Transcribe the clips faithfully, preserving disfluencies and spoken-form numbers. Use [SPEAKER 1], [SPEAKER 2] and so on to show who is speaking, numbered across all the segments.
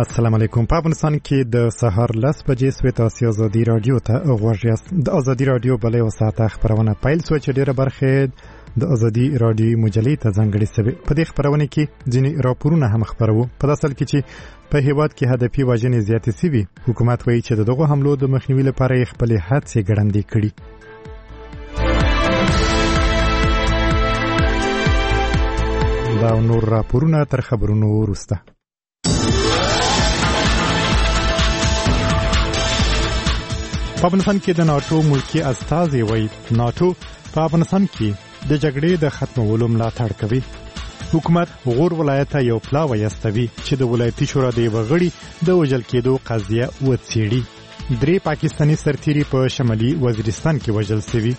[SPEAKER 1] السلام علیکم. په افغانستان کې د سهار لس بجې سوې تاسو ازادي رادیو ته غوږ یاست. د ازادي رادیو بلې وساته خبرونه پیل سو چې ډیره برخه د ازادي رادیو مجلې ته ځانګړې سوي. په دې خبرونه کې ځینې راپورونه هم خبرو. په داسل کې چې په هیواد کې هدفي وژنې زیاتې سوي، حکومت وایي چې دغه حملو د مخنیوي لپاره یې خپلې هڅې ګړندې کړي. دا نور راپورونه تر خبرونو وروسته. په افغانستان کې د ناتو ملکی استازي وایي ناتو په افغانستان کې د جګړې د ختمولو ملاتړ کوي. حکومت غور ولایت یو پلا وایستوي چې د ولایتي شورا د وغړي د وژل کېدو قضیه وڅېړي. درې پاکستاني سرتیري په شمالي وزیرستان کې وژل شوي.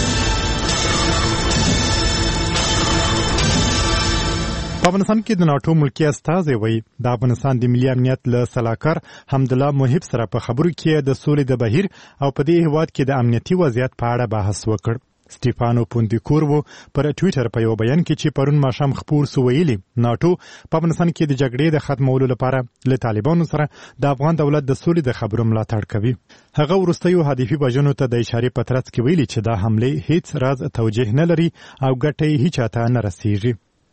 [SPEAKER 1] په افغانستان کې د ناتو ملکی استازي وایي د افغانستان د ملي امنیت له سلاکار حمدالله محب سره په خبرو کې د سولې د بهیر او په دې هیواد کې د امنیتي وضعیت په اړه بحث وکړ. سټیفانو پوندیکورو پر ټویټر په یو بیان کې چې پرون ماښام خپور سو ویلي ناتو په افغانستان کې د جګړې د ختمولو لپاره له طالبانو سره د افغان دولت د سولې د خبرو ملاتړ کوي. هغه وروستیو هدفي وژنو ته د اشارې په ترڅ کې ویلي چې دا حمله هیڅ راز توجیه نه لري او ګټه هیڅ چاته نه رسیږي.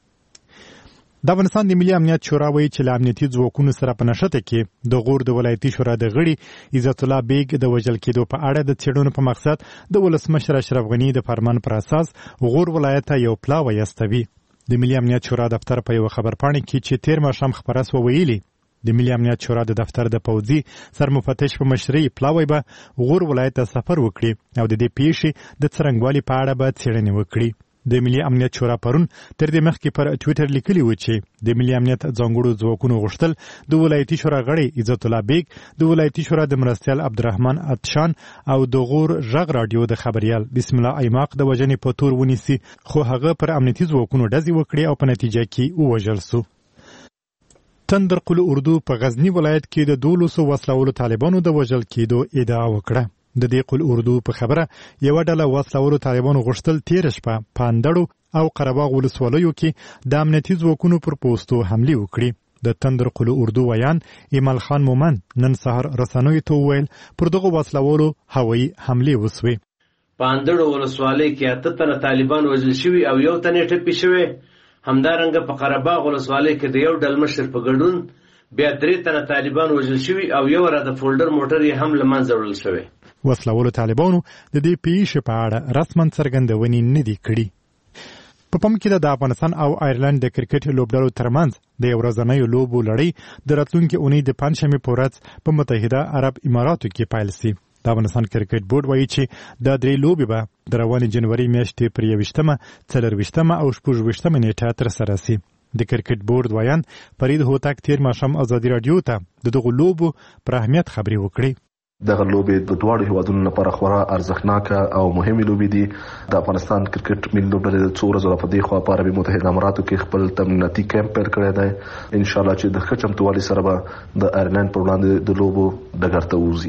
[SPEAKER 1] د افغانستان د ملي امنیت شورا وایي چې له امنیتي ځواکونو سره په نښته کې د غور د ولایتي شورا د غړي عزت الله بیگ د وژل کېدو په اړه د څېړنو په مقصد د ولسمشر اشرف غني د فرمان پر اساس غور ولایت یو پلا وایستوي. د ملي امنیت شورا دفتر په یو خبرپاڼه کې چې تیر ماښام خبره سوه ویلي د ملي امنیت شورا د دفتر د پوځي سرمفتش په مشرۍ پلاوی به غور ولایت ته سفر وکړي او د دې پیښې د څرنګوالي په اړه به څېړنې وکړي. د ملي امنیت شورا پرون تر دې مخکې پر ټویټر لیکلی و چې د ملي امنیت ځانګړو ځواکونو غوښتل د ولایتي شورا غړي عزت الله بیگ د ولایتي شورا د مرستیال عبدالرحمن اتشان او د غور غږ رادیو د خبریال بسم الله ایماق د وژنې په تور ونیسي، خو هغه پر امنیتي ځواکونو ډزې وکړي او په نتیجه کې ووژل سو. تندر قل اردو په غزنی ولایت کې د دولسو وسلهوالو طالبانو د وژل کېدو ادعا وکړه. د دې قل اردو په خبره یو ډله وسلهوالو طالبانو غوښتل تیر شپه په اندړو او قرهباغ ولسوالیو کې د امنیتي ځواکونو پر پوستو حملې وکړي. د تندر قل اردو ویان ایمل خان مومن نن سهار رسنیو ته وویل پر دغه وسلهوالو هوایي حملې وسوې.
[SPEAKER 2] په اندړو ولسوالۍ کې اته تنه طالبان وژل شوي او یو تن یې ټپي شوی. همدارنګه په قرهباغ ولسوالۍ کې د یو ډلمشر په ګډون بیا درې تنه طالبان وژل شوي او یو را د فولډر موټر یې هم له منځه وړل شوی.
[SPEAKER 1] وسلهوالو طالبانو د دې پیښې په اړه رسما څرګندونې نه دي کړي. په پام کې د افغانستان او آیرلند د کرکټ لوبډلو ترمنځ د یو ورځنیو لوبو لړۍ د راتلونکي اونۍ د پنجشنبې په ورځ په متحده عرب اماراتو کې پیل شي. د افغانستان کرکټ بورډ وایي چې دا درې لوبې به د روانې جنوري میاشتې پر یوویشتمه، څلرویشتمه او شپږویشتمه نیټه ترسره شي. د کرکټ بورډ ویان فرید هوتک تیر ماښام ازادي رادیو ته د دغو لوبو پر اهمیت خبرې وکړې.
[SPEAKER 3] دغه لوبې د دواړو هیوادونو لپاره خورا ارزښتناکه او مهمې لوبې دي. د افغانستان کرکټ ملي لوبډلې د څو ورځو په دې خوا په عربي متحده اماراتو کې خپل تمریناتي کیمپ پیل کړی دی. ان شاء الله چې د ښه چمتووالي سره به د آیرلند پر وړاندې د لوبو ډګر ته ووځي.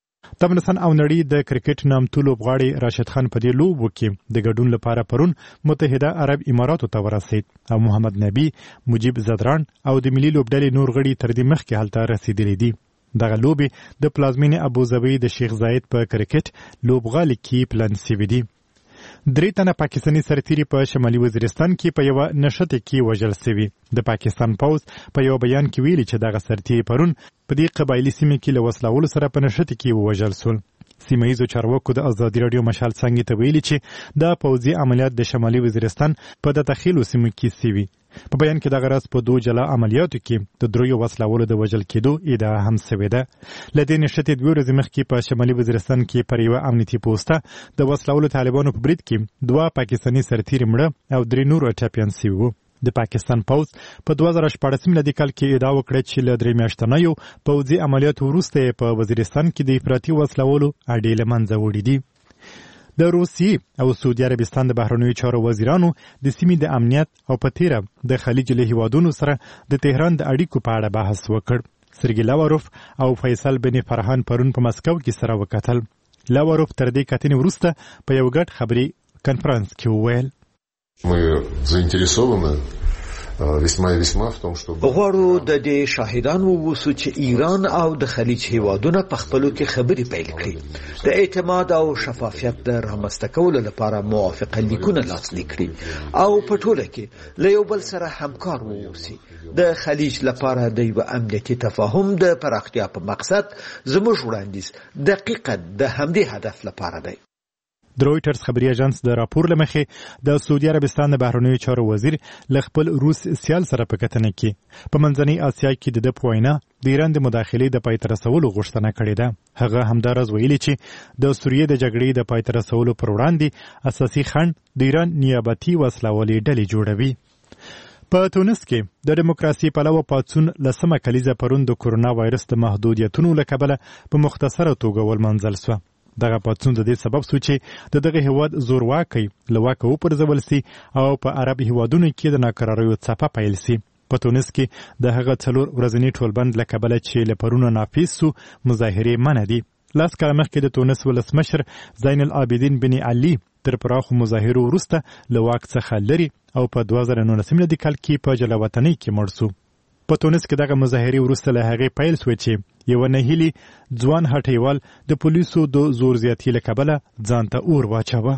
[SPEAKER 1] د افغانستان او نړۍ د کرکټ نامتو لوبغاړی راشد خان په دې لوبو کې د ګډون لپاره پرون متحده عرب اماراتو ته ورسید او محمد نبی، مجيب زدران او د ملي لوبډلې نور غړي تر دې مخکې هلته رسیدلي دي. دغه لوبې د پلازمینې ابوظبي د شیخ زاید په کرکټ لوبغالي کې پلان شوي دي. درې تنه پاکستاني سرتیري په شمالي وزیرستان کې په یوه نښته کې وژل شوي. د پاکستان پوځ په یو بیان کې ویلي چې دغه سرتیري پرون په دې قبایلي سیمه کې له وسلهوالو سره په نښته کې ووژل سول. سیمه ییزو چارواکو د ازادي راډیو مشال څنګه ته ویلي چې دا پوځي عملیات د شمالي وزیرستان په د تخیلو سیمه کې شوي. په بیان کې دغه راز په دوه جلا عملیاتو کې د دریو وسلهوالو د وژل کېدو ادعا هم شوې ده. له دې نښتې دوه ورځې مخکې په شمالي وزیرستان کې پر یوه امنیتي پوسته د وسلهوالو طالبانو په برید کې دوه پاکستاني سرتیري مړه او درې نور ټپیان شوي وو. د پاکستان پوځ په دوه زره شپاړسم میلادي کال کې ادعا وکړه چې له درې میاشتنیو پوځي عملیاتو وروسته په وزیرستان کې د افراطي وسلهوالو اډې له منځه وړي دي. د روسیې او سعودي عربستان د بهرنیو چارو وزیرانو د سیمې د امنیت او په تیره د خلیج له هیوادونو سره د تهران د اړیکو په اړه بحث وکړ. سرګي لاواروف او فیصل بن فرحان پرون په مسکو کې سره وکتل. لاواروف تر دې کتنې وروسته په یو ګډ خبري کنفرانس کې وویل:
[SPEAKER 4] Мы заинтересованы غواړو د دې شاهدان ووسو چې ایران او د خلیج هیوادونه په خپلو کې خبرې پیل کړي، د اعتماد او شفافیت د رامنځته کولو لپاره موافقه لیکونه لاسلیک کړي او په ټوله کې له یو بل سره همکار ووسي. د خلیج لپاره د یو امنیتي تفاهم د پراختیا په مقصد زموږ وړاندیز دقیقاً د همدې هدف لپاره دی.
[SPEAKER 1] د رويټرز خبري اژانس د راپور لمخې د سعودي عربستان د بهرنیو چارو وزیر ل خپل روس سیال سره په کتنه کې په منځنۍ اسیا کې د پوینا د ایران د مداخلې د پای ته رسولو غوښتنه کړې ده. هغه همدارز ویلي چې د سوریې د جګړې د پای ته رسولو پر وړاندې اساسي خنډ د ایران نیابتي وسلوالې ډلې جوړوي. په تونس کې د دیموکراسي پلوه پاڅون لسمه کلیزه پرون د کورونا وایرس د محدودیتونو له کبله په مختصره توګه ولمنځل شو. دغه پاڅون د دې سبب شو چې د دغه هیواد زورواکۍ له واکه وپرځول سي او په عرب هیوادونو کې د ناکراریو څپه پیل سي. په تونس کې د هغه څلور ورځني ټولبند له کبله چې له پرونه نافذ سو مظاهرې منع دي. لاس کله مخکې د تونس ولسمشر زین العابدین بن علي تر پراخو مظاهرو وروسته له واک څخه لري او په دوه زره نولسم میلادي کال کې په جلاوطنۍ کې مړ سو. په تونس کې دغه مظاهرې وروسته له هغې پیل شوې چې یو نهیلي ځوان هټیوال د پولیسو د زور زیاتي له کبله ځان ته اور واچاوه.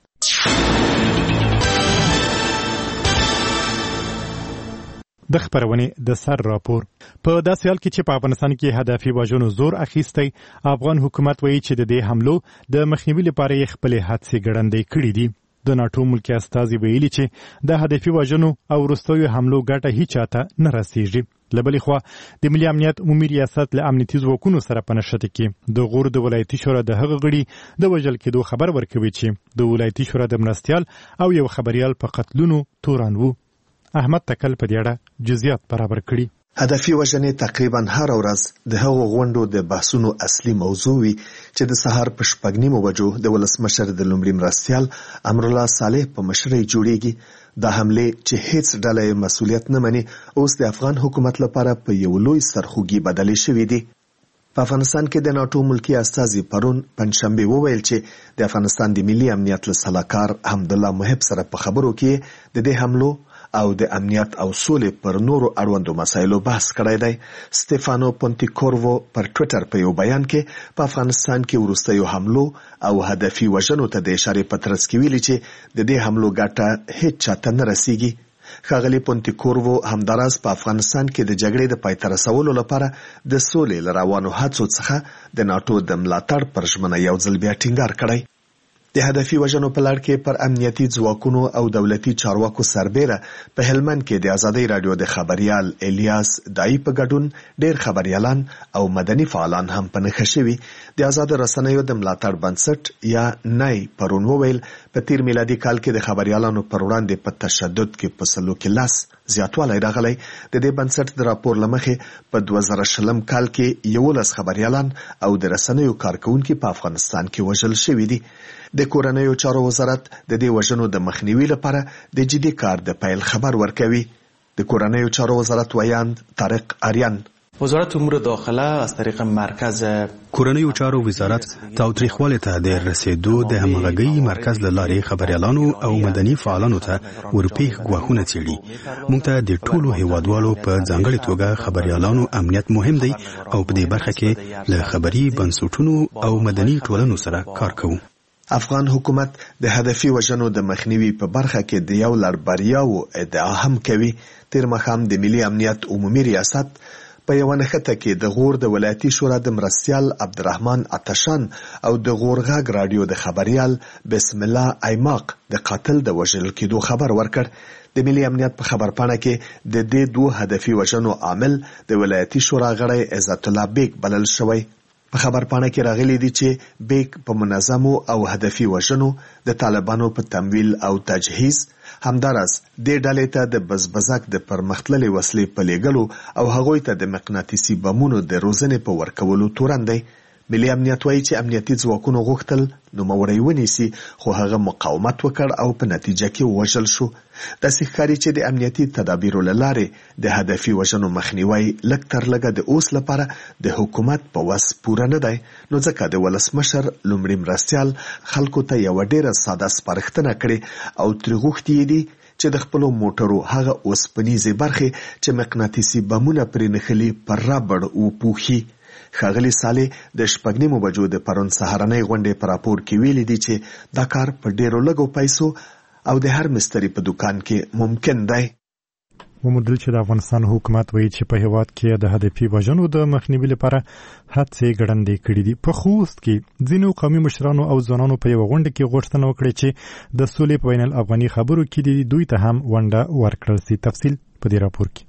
[SPEAKER 1] د خبرونې د سر راپور په داسې حال کې چې په افغانستان کې هدفي وژنو زور اخیستی، افغان حکومت وایي چې د دې حملو د مخنیوي لپاره یې خپلې هڅې ګړندۍ کړې دي. د ناټو ملکي استازي ویلي چې د هدفي وژنو او وروستیو حملو ګټه هیڅ چاته نه رسیږي. له بلې خوا د ملي امنیت عمومي ریاست له امنیتي ځواکونو سره په نښته کې د غور د ولایتي شورا د هغه غړي د وژل کېدو خبر ورکوي چې د ولایتي شورا د مرستیال او یو خبریال په قتلونو تورن وو. احمد تکل په دې اړه جزئیات برابر کړي.
[SPEAKER 5] هدفي وژنې تقریبا هر ورځ د هغو غونډو د بحثونو اصلي موضوع وي چې د سهار په شپږ نیمو بجو د ولسمشر د لومړي مرستیال امرالله صالح په مشرۍ جوړیږي. دا حمله چې هیڅ ډله مسؤلیت نه مني اوس د افغان حکومت لپاره په یو لوی سرخوږي بدلې شوې دي. په افغانستان کې د ناټو ملکی استازي پرون پنځشنبه وویل چې د افغانستان د ملي امنیت له سلاکار حمدالله محب سره په خبرو کې د دې حملو او د امنیت او سولې پر نورو اړوندو مسایلو بحث کړی دی. ستيفانو پونتیکورو پر ټوئیټر په یو بیان کې په افغانستان کې وروستیو حملو او هدفي وژنو ته د اشارې په ترڅ کې ویلي چې د دې حملو ګټه هیڅ چاته نه رسیږي. ښاغلي پونتیکورو همداراز په افغانستان کې د جګړې د پای ته رسولو لپاره د سولې له روانو هڅو څخه د ناټو د ملاتړ پر ژمنه یو ځل بیا ټینګار کړی. د هدفي وژنو په لړ کې پر امنیتي ځواکونو او دولتي چارواکو سربېره په هلمند کې د ازادۍ رادیو د خبريال الیاس دای په ګډون ډېر خبريالان او مدني فعالان هم په نښه شوي. د آزاد رسنیو د ملاتړ بنسټ یا نای پرون وویل په تیر میلادي کال کې د خبريالانو پر وړاندې په تشدد کې په سلو کې لاس زیاتوالی راغلی. د دې بنسټ د راپور لمخې په دوه زره شلم کال کې یولس خبريالان او د رسنیو کارکونکي په افغانستان کې وژل شوي دي. د کورنیو چارو وزارت د دې وژنو د مخنیوي لپاره د جدي کار د پیل خبر ورکوي. د کورنیو چارو وزارت ویاند طارق آریان
[SPEAKER 6] وزارت امور داخله از طریق مرکز
[SPEAKER 7] کورنیو چارو وزارت تاوتریخوالي ته د رسیدو د همغږي مرکز له لارې خبريالانو او مدني فعالانو ته ورپېښ غواخونه چیړي. موږ ته د ټولو هیوادوالو په ځانګړي توګه خبريالانو امنیت مهم دی او په دې برخه کې له خبري بنسټونو او مدني ټولنو سره کار کوو.
[SPEAKER 5] افغان حکومت د هدفي وژنو د مخنیوي په برخه کې د یو لړ بریاوو ادعا هم کوي. تیر مخام د ملي امنیت عمومي ریاست په یو نښته کې د غور د ولایتي شورا د مرستیال عبدالرحمن عطشان او د غور غږ رادیو د خبريال بسم الله ایماق د قاتل د وژل کېدو خبر ورکړ. د ملي امنیت په خبرپاڼه کې د دې دوه هدفي وژنو عامل د ولایتي شورا غړی عزت الله بیگ بلل شوی. په خبرپاڼه کې راغلي دي چې بیگ په منظمو او هدفي وژنو د طالبانو په تمویل او تجهیز همدارس د ډلې ته د بزبزک د پرمختللې وسلې په لېږلو او هغوی ته د مقناطیسي بمونو د روزنې په ورکولو تورن دی. ملي امنیت وایي چې امنیتي ځواکونو غوښتل نوموړی ونیسي خو هغه مقاومت وکړ او په نتیجه کې وژل شو. داسې ښکاري چې د امنیتي تدابیرو له لارې د هدفي وژنو مخنیوی لږ تر لږه د اوس لپاره د حکومت په وس پوره نه دی. نو ځکه د ولسمشر لومړي مرستیال خلکو ته یوه ډېره ساده سپارښتنه کړې او ترې غوښتي دي چې چې د خپل موټرو هغه اوسپنیزې برخې چې مقناطیسي بمونه پرې نښلي پر رابړ او پوخي. ښاغلي صالح د شپږ بجو د پرون سهارنۍ غونډې په راپور کې ویلي دي چې دا کار په ډیرو لږو پیسو او د هر مستری په دکان کې ممکن دی.
[SPEAKER 1] وموندل چې د افغانستان حکومت وایي چې په هیواد کې د هدفي وژنو د مخنیوي لپاره هڅې ګړندې کړې دي. په خوست کې ځینو قومي مشرانو او ځوانانو په یوه غونډه کې غوښتنه وکړه چې د سولې په بین الافغاني خبرو کې دوی ته هم ونډه ورکړل شي. تفصیل په دې راپور کې.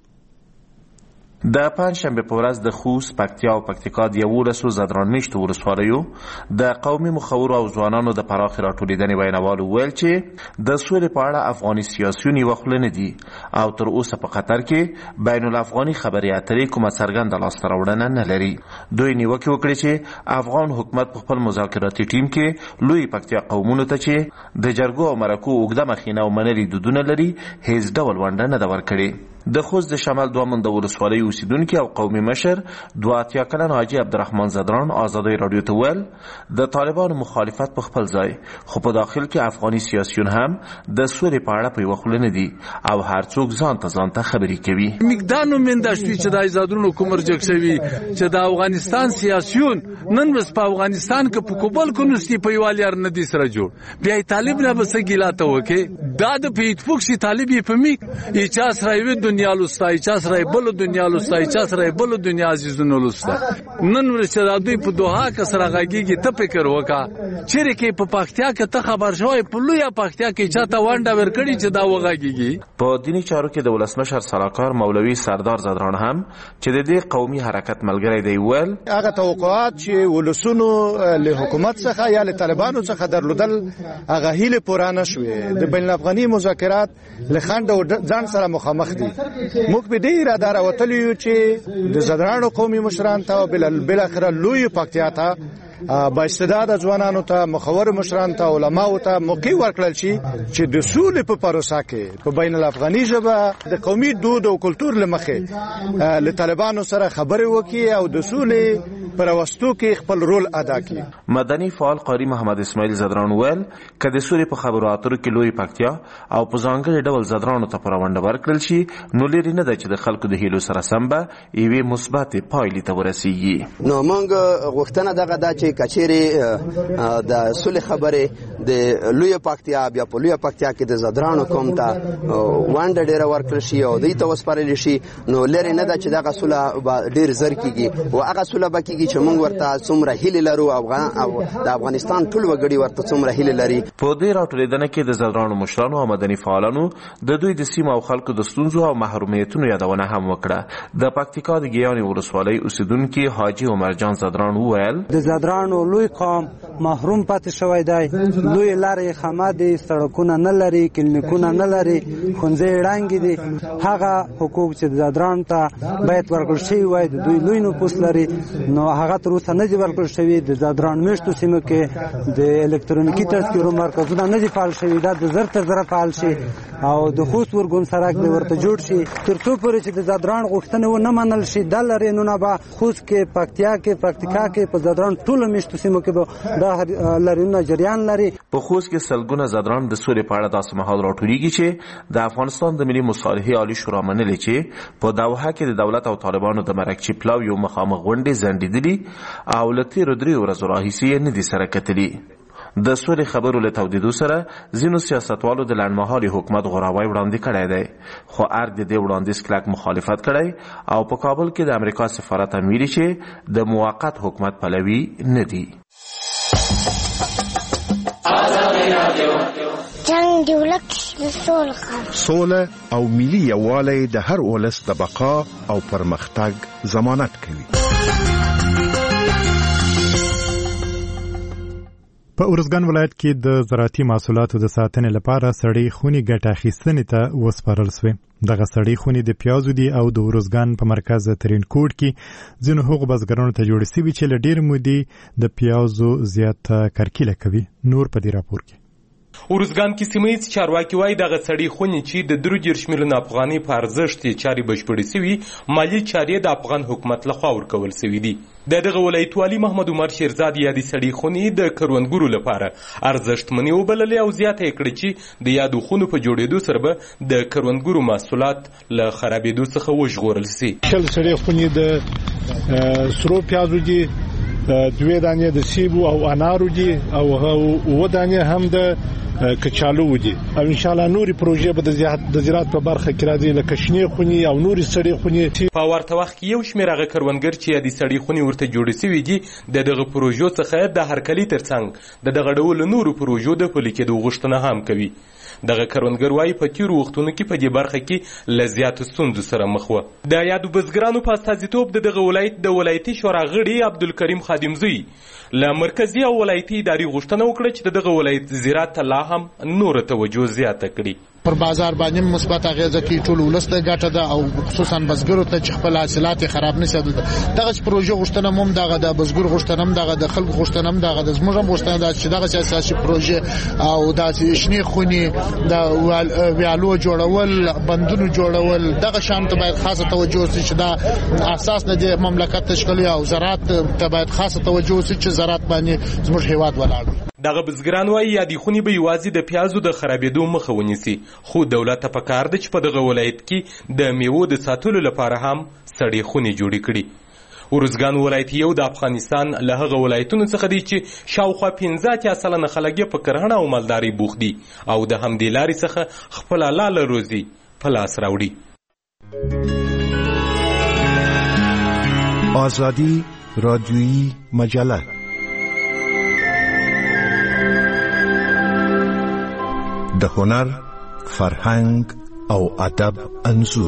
[SPEAKER 8] د پنجشنبه په ورځ د خوست، پکتیا او پکتیکا د یولسو زدران میشتو ولسوالیو د قومي مخورو او ځوانانو د پراخې راټولېدنې ویناوالو ویل چې د سولې په اړه افغاني سیاسیون یوه خوله نه دي او تر اوسه په قطر کې بین الافغاني خبرې اترې کومه څرګنده لاسته راوړنه نه لري. دوی نیوکې وکړې چې افغان حکومت په خپل مذاکراتي ټیم کې لوی پکتیا قومونو ته چې د جرګو او مرکو اوږده مخینه او منلي دودونه لري هیڅ ډول ونډه نه ده ورکړې. د خوست د شمال دوه منده ولسوالۍ اوسیدونکي او قومي مشر دوه اتیا کلن حاجي عبدالرحمن زدران ازادۍ راډیو ته ویل د طالبانو مخالفت په خپل ځای، خو په داخل کې افغاني سیاسیون هم د سولې په اړه په یوه خوله نه دي او هر څوک ځان ته ځان ته خبرې کوي.
[SPEAKER 9] میږدانو منداشتي چې د ایزادونو کومر جګ شوي چې د افغانستان سیاسیون نن بس په افغانستان کې په کوبل کونستی په یوالي ار ندي سره جوړ بیا طالب نه بس ګیلاته وکي دا د پیټفوک شي طالب یې په می ایچا سره دنیا لستا چا سره بل دنیا لستا چا سره بل دنیا عزیزونو لستا نن ورسره د دوی په دوها کې سره غاګيږي ته فکر وکا چیرې کې په پختیا کې ته خبر شوی په لویا پختیا کې چاته وانډه ورکړي چې دا وغاګيږي.
[SPEAKER 8] په دینی چارو کې د ولسمشر سلاکار مولوي سردار زدران هم چې د دې قومي حرکت ملګری دی ویل
[SPEAKER 10] هغه توقعات چې ولسونو له حکومت څخه یا له طالبانو څخه درلودل هغه هیله پورانه شوې. د بین الافغاني مذاکرات لخند او ځان سره مخامخ دي. موږ به ډیر اداره وتلیو چې د زدرانو قومي مشران ته بل بل اخر لوی پکتیا ته با استعداد ځوانانو ته مخور مشران ته علماو ته موقع ورکړل شي چې د سولې په پروسه کې په بین الافغاني ژبه د قومي دود او کلچر لمخې له طالبانو سره خبرې وکړي او د سولې پر واستو کې خپل رول ادا کړي.
[SPEAKER 8] مدني فعال قاری محمد اسماعیل زدران ویل چې د سولې په خبرو اترو کې لوی پکتیا او په ځانګړي ډول زدرانو ته پرونډه ورکړل شي نو لري نه ده چې د خلکو د هیلو سره سم به یوې مثبت پایلې ته ورسیږي.
[SPEAKER 11] نو موږ غوښتنه دغه ده چې کچېرې د سولې خبرې د لوی پکتیا بیا په لوی پکتیا کې د زدرانو قوم ته وانډه ډیره ورکړل شي او دوی ته وسپارل شي نو لري نه ده چې دغه سوله ډیر زر کیږي او هغه سوله به کیږي چې موږ ورته څومره هیله لرو افغان او د افغانستان ټول وګړي ورته څومره هیله لري.
[SPEAKER 8] په دې راټولېدنه کې د زدرانو مشرانو او مدني فعالانو د دوی د سیمه او خلکو د ستونزو او محرومیتونو یادونه هم وکړه. د پکتیکا د ګیاني ولسوالۍ اوسیدونکي حاجي عمر جان زدران وویل
[SPEAKER 12] د زدرانو لوی قوم محروم پاتې شوی دی. لوی لارې خامه دي، سړکونه نه لري، کلینیکونه نه لري، ښوونځي ړنګې دي. هغه حقوق چې د زدرانو ته باید ورکړل شوي وای د دوی لوی نفوس لري نو هغه تر اوسه نه دي ورکړل شوي. د زدران میشتو سیمو کې د الکترونیکي تذکرو مرکزونه نه دي فعال شوي. دا د زر تر زره فعال شي او د خوست ورګون سړک د ورته جوړ شي. تر څو پورې چې د زدران غوښتنې ونه منل شي دا لرینونه به خوست کې، پکتیا کې، پکتیکا کې، په زدران ټولو میشتو سیمو کې به دا لرینونه جریان لري.
[SPEAKER 8] په خوست کې سلګونه زدران د سولې په اړه داسې مهال راټولېږي چې د افغانستان د ملي مصالحې عالي شورا منلې چې په دوحه کې د دولت او طالبانو د مرکچي پلاو یو مخامخ غونډې ځنډېدلي او له تېرو دریو ورځو راهیسې یې نه دي سره کتلي. د سولې خبرو له تودېدو سره ځینو سیاستوالو د لنډمهالي حکومت غوراوی وړاندې کړی دی خو ارګ د دې وړاندیز کلک مخالفت کړی او په کابل کې د امریکا سفارت هم ویلي چې د موقت حکومت پلوي نه دي.
[SPEAKER 13] جنگ دی ولک سوله
[SPEAKER 14] سوله او ملي یووالی د هر ولس د بقا او پرمختګ ضمانت کوي.
[SPEAKER 1] په ارزګان ولایت کې د زراعتي محصولاتو د ساتنې لپاره سړې خونې ګټه اخیستنې ته وسپارل شوې. دغه سړې خونې د پیازو دي او د ارزګان په مرکز ترین کوټ کې ځینو هغو بزګرانو ته جوړې شوي چې له ډېرې مودې د پیازو زیاته کرکیله کوي. نور په دې راپور کې
[SPEAKER 15] ورزګان کې سیمه چارواکي وایي دغه سړی خونی چې د درو دېرش میلیونه افغانۍ په ارزښت چاري بشپړې سوي مالی چارې د افغان حکومت لخوا ورکول سوي دي. د دغه ولایت والي محمد عمر شیرزاد یادې سړي خونی د کروندګرو لپاره ارزښتمنې وبللې او زیاته یې کړې چې د یادو خونو په جوړېدو سره به د کروندګرو محصولات له خرابېدو څخه وژغورل سي.
[SPEAKER 16] شل سړي خونی د سرو پیازو دي، دوه دانې د سیبو او انارو دي او و دانې هم د کچالو دي او ان شاء الله نوري پروژې به د زراعت په برخه کې راځي لکه شنې خونی او نوري سړې خونی.
[SPEAKER 15] په ورته وخت کې یو شمېر هغه کروندګر چې د سړې خونی ورته جوړې شوي دي د دغه پروژو څخه د هرکلي ترڅنګ د دغه ډول نورو پروژو د پلي کېدو غوښتنه هم کوي. دغه کروندګر وایي په تیرو وختونو کې په دې برخه کې له زیاتو ستونزو سره مخ وه. د یادو بزګرانو په استازیتوب د دغه ولایت د ولایتي شورا غړي عبدالکریم خادمزی له مرکزي او ولایتي ادارې غوښتنه وکړه چې د دغه ولایت زراعت ته لا هم نوره توجه زیاته کړي.
[SPEAKER 17] پر بازار باندې مثبت اغیزه کوي، ټول ولس ته ګټه ده او خصوصا بزګرو ته چې خپل حاصلات خراب نه شي. دغه پروژه غوښتنه موږ دغه د بزګر غوښتنه هم دغه د خلکو غوښتنه هم دغه د زموږ هم غوښتنه ده چې دغه اساسي پروژه او د شنې خونی د ویالو جوړول، بندونو جوړول، دغه شان ته باید خاصه توجه وشي چې دا اساس د مملکت تشکیل او زراعت ته باید خاصه توجه وشي چې زراعت باندې زموږ هیواد ولاړ وي.
[SPEAKER 15] دغه بزګران وایي یادې خونې به یوازې د پیازو د خرابېدو مخه ونیسي، خو دولت ته پکار ده چې په دغه ولایت کې د میوو د ساتلو لپاره هم سړې خونې جوړې کړي. ورزګان ولایت یو د افغانستان له هغه ولایتونو څخه دی چې شاوخوا پنځه اتیا سلنه خلک یې په کرهڼه او مالدارۍ بوخت دي او د همدې لارې څخه خپله لاله روزي په لاس راوړي.
[SPEAKER 14] آزادی رادیویی مجله د هنر، فرهنګ او ادب انځور.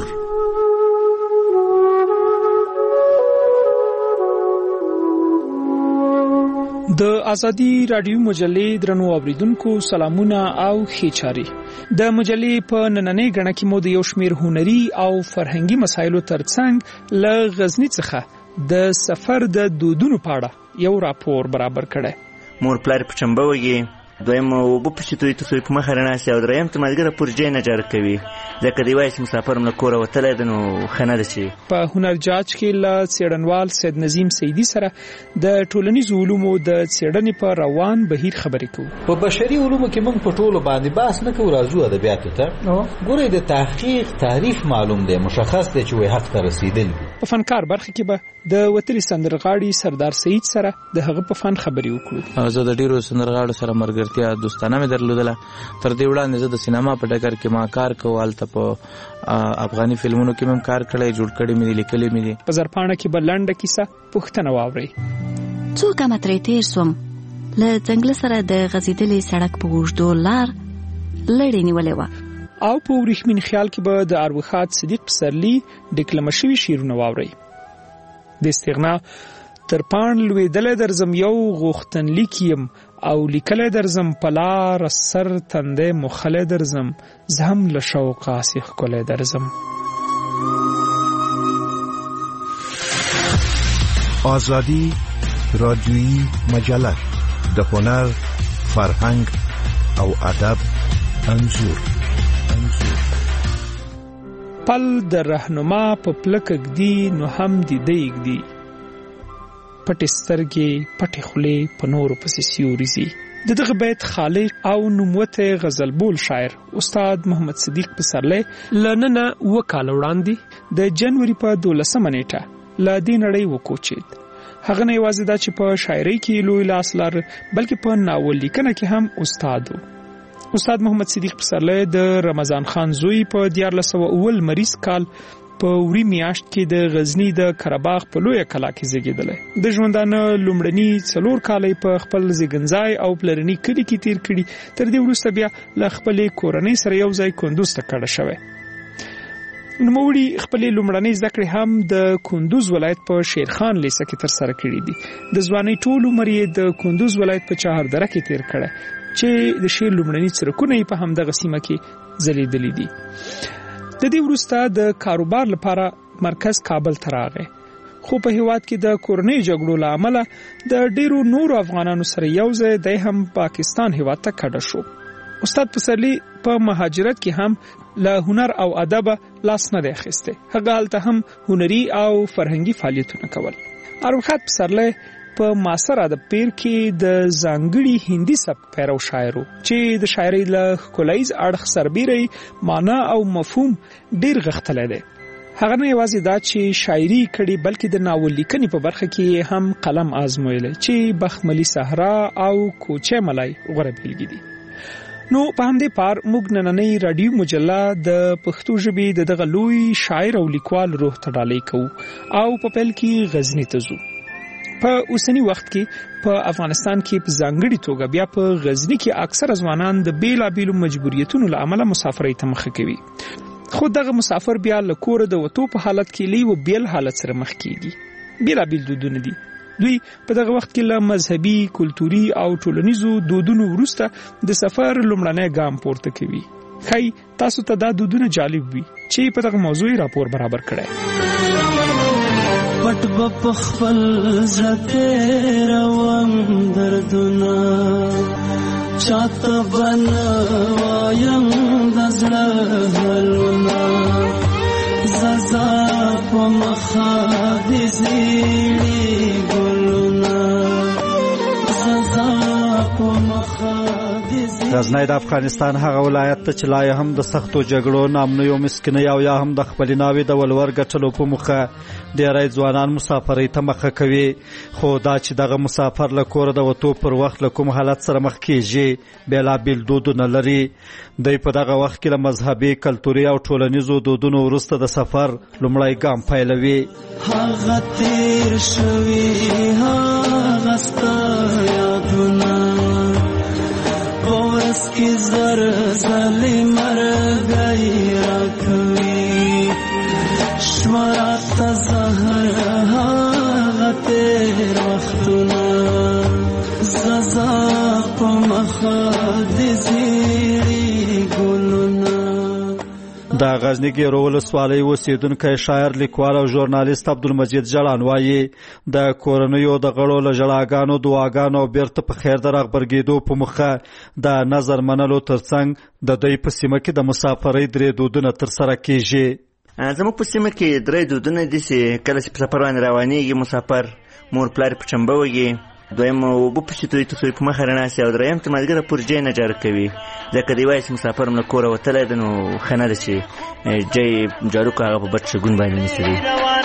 [SPEAKER 18] د ازادي رادیو مجلې درنو اوریدونکو سلامونه او ښې چارې. د مجلې په نننۍ غړنه کې مو د یو شمېر هنري او فرهنګي مسایلو ترڅنګ له غزني څخه د سفر د دودونو په اړه یو راپور برابر کړی.
[SPEAKER 19] مور پلار په چمبه وږي، دویم اوبه پسې توی ته په مخه رڼاسي او دریم ته ملګری پروژې نه جاري کوي ځکه دی وایي چې مسافر له کوره وتلی دی نو ښه نه ده. چې
[SPEAKER 18] په هنر جاج کې له څېړنوال سید نظیم سیدي سره د ټولنیزو علومو د څېړنې په روان بهیر خبرې کوو.
[SPEAKER 20] په بشري علومو کې موږ په ټولو باندې بحث نه کوو، راځو ادبیاتو ته. ګورئ د تحقیق تعریف معلوم دی، مشخص دی چې وایي حق ته رسېدل دي.
[SPEAKER 18] په فنکار برخه کې به د وتلي سندرغاړي سردار سعید سره د هغه په فن خبرې وکړو.
[SPEAKER 6] زه د ډیرو سندرغاړو سره مرګرتیا دوستانه مې درلودله. تر دې وړاندې زه د سینما په ډګر کې ما کار کوو، هلته په افغاني فلمونو کې مې کار کړی، جوړ کړی مې دي، لیکلي مې دي.
[SPEAKER 18] په زرپاڼه کې به لنډه کیسه پوښتنه واورئ.
[SPEAKER 21] څو ګامه ترې تېر سوم، له ځنګله سره د غځېدلې سړک په اوږدو لار لړې نیولې وه.
[SPEAKER 18] او په وریښمین خیال کې به د اروخات صدیق پسرلي ډیکلمه شوي شعرونه واورئ. د استغنا تر پاڼ لوېدلی درځم یو غوښتنلیک یم او لیکلی درځم په لار سر تندی موښلی درځم زه هم له شوقه هسې ښکلی درځم.
[SPEAKER 14] آزادی رادیویی مجله د هنر، فرهنګ او ادب انځور.
[SPEAKER 18] پل د رهنما په پلک ږدي نو هم دې دی ږدي، پټې سترګې پټې خولې په نورو پسې سیوري ځي. د دغه بیت خالق او نوموتی غزلبول شاعر استاد محمد صدیق پسرلی له ننه اوه کاله وړاندې د جنوري په دولسمه نیټه له دې نړۍ وکوچېد. هغه نه یوازې دا چې په شاعرۍ کې لوی لاس لر بلکې په ناول لیکنه کې هم استاد و. استاد محمد صدیق پسرلی د رمضان خان زوی په دیارلس سوه اوه لمریز کال په وری میاشت کې د غزنی د کرباغ په لویه کلا کې زیږېدلی. د ژوندانه لومړني څلور کاله په خپل زیږنځای او پلرني کلي کې تیر کړي. تر دې وروسته بیا له خپلې کورنۍ سره یو ځای کندوز ته کډه شوی. نوموړي خپلې لومړنۍ زده کړې هم د کندوز ولایت په شیرخان لیسه کې ترسره کړي دي. د ځوانۍ ټول عمر یې د کندوز ولایت په چهاردره کې تیر کړی چې د شعر لومړني څرکونه یې په همدغه سیمه کې ځلېدلي دي. د دې وروسته د کاروبار لپاره مرکز کابل ته راغی، خو په هیواد کې د کورنۍ جګړو له امله د ډیرو نورو افغانانو سره یو ځای دی هم پاکستان هیواد ته کډه شو. استاد پسرلی په مهاجرت کې هم له هنر او ادب لاس نه دی اخیسته. هغه هلته هم هنري او فرهنګي فعالیتونه کول. ارواښاد پسرلی په معاصر ادب پیر کې د ځانګړي هندي سبک پیرو شاعر چې د شاعرۍ له ښکلاییز اړخ سربیره معنا او مفهوم ډیر غښتلی دی. هغه نه یوازې دا چې شاعري کړي بلکې د ناول لیکنې په برخه کې هم قلم آزمویلی چې بخملي صحرا او کوچه ملای غوره بیلګې دي. نو په همدې پار موږ نننۍ راډیو مجله د پښتو ژبې د دغه لوی شاعر او لیکوال روح ته ډالۍ کوو او په پیل کې غزني ته ځو. په اوسنی وخت کې په افغانستان کې په ځانګړي توګه بیا په غزني کې اکثر ځوانان د بیلابیلو مجبوریتونو له امله مسافرۍ ته مخه کوي. خو دغه مسافر بیا له کوره د وتو په حالت کې له یو بیل حالت سره مخ کیږي. بیلابیل دودونه دي. دوی په دغه وخت کې له مذهبي، کلتوري او ټولنیزو دودونو وروسته د سفر لومړنی ګام پورته کوي. خی تاسو ته دا دودونه جالب وي چې په دغه موضوع راپور برابر کړی.
[SPEAKER 2] پټ په خپل زړه روان دردونه چاته بنوایم د زړه حالونه ززا په مخه د زیړي ګلونه ززا په مخه
[SPEAKER 22] غزنی د افغانستان هغه ولایت ته چې لا یې هم د سختو جګړو، ناامنیو، مسکینۍ او یا هم د خپلې ناوې د ولور ګټلو په موخه ډېری ځوانان مسافرۍ ته مخه کوي. خو دا چې دغه مسافر له کوره د وتو پر وخت له کوم حالت سره مخ کیږي بېلابېل دودونه لري. دوی په دغه وخت کې له مذهبي، کلتوري او ټولنیزو دودونو وروسته د سفر لومړی ګام پیلوي.
[SPEAKER 2] هغه تیر شوي هغه ستا یادونه ورس کی زر زلی مرگئی رکھوی شورات زہر حاغت وقتنا ززا پا مخاد زیری گلنا.
[SPEAKER 22] د غزني ګیرو ولسوالۍ اوسیدونکی شاعر، لیکوال او ژورنالیست عبدالمجید جلان وایي د کورنیو د غړو له ژړاګانو، دعاګانو او بیرته په خیر د رغبرګېدو په موخه د نظر منلو ترڅنګ د دوی په سیمه کې د مسافرۍ درې دودونه ترسره کیږي.
[SPEAKER 19] زموږ په سیمه کې درې دودونه دي چې کله چې په سفر باندې روانېږي مسافر مور پلار په چمبه وږي، دویم اوبه پسې توی ته په مخه رڼا سي او دریم ته مازدیګر پرجې نه جار کوي. ځکه دی وایي چې مسافر هم له کوره وتلی دی نو ښه نه ده چې جی جارو که هغه په بد شګون باندې نیسي دی.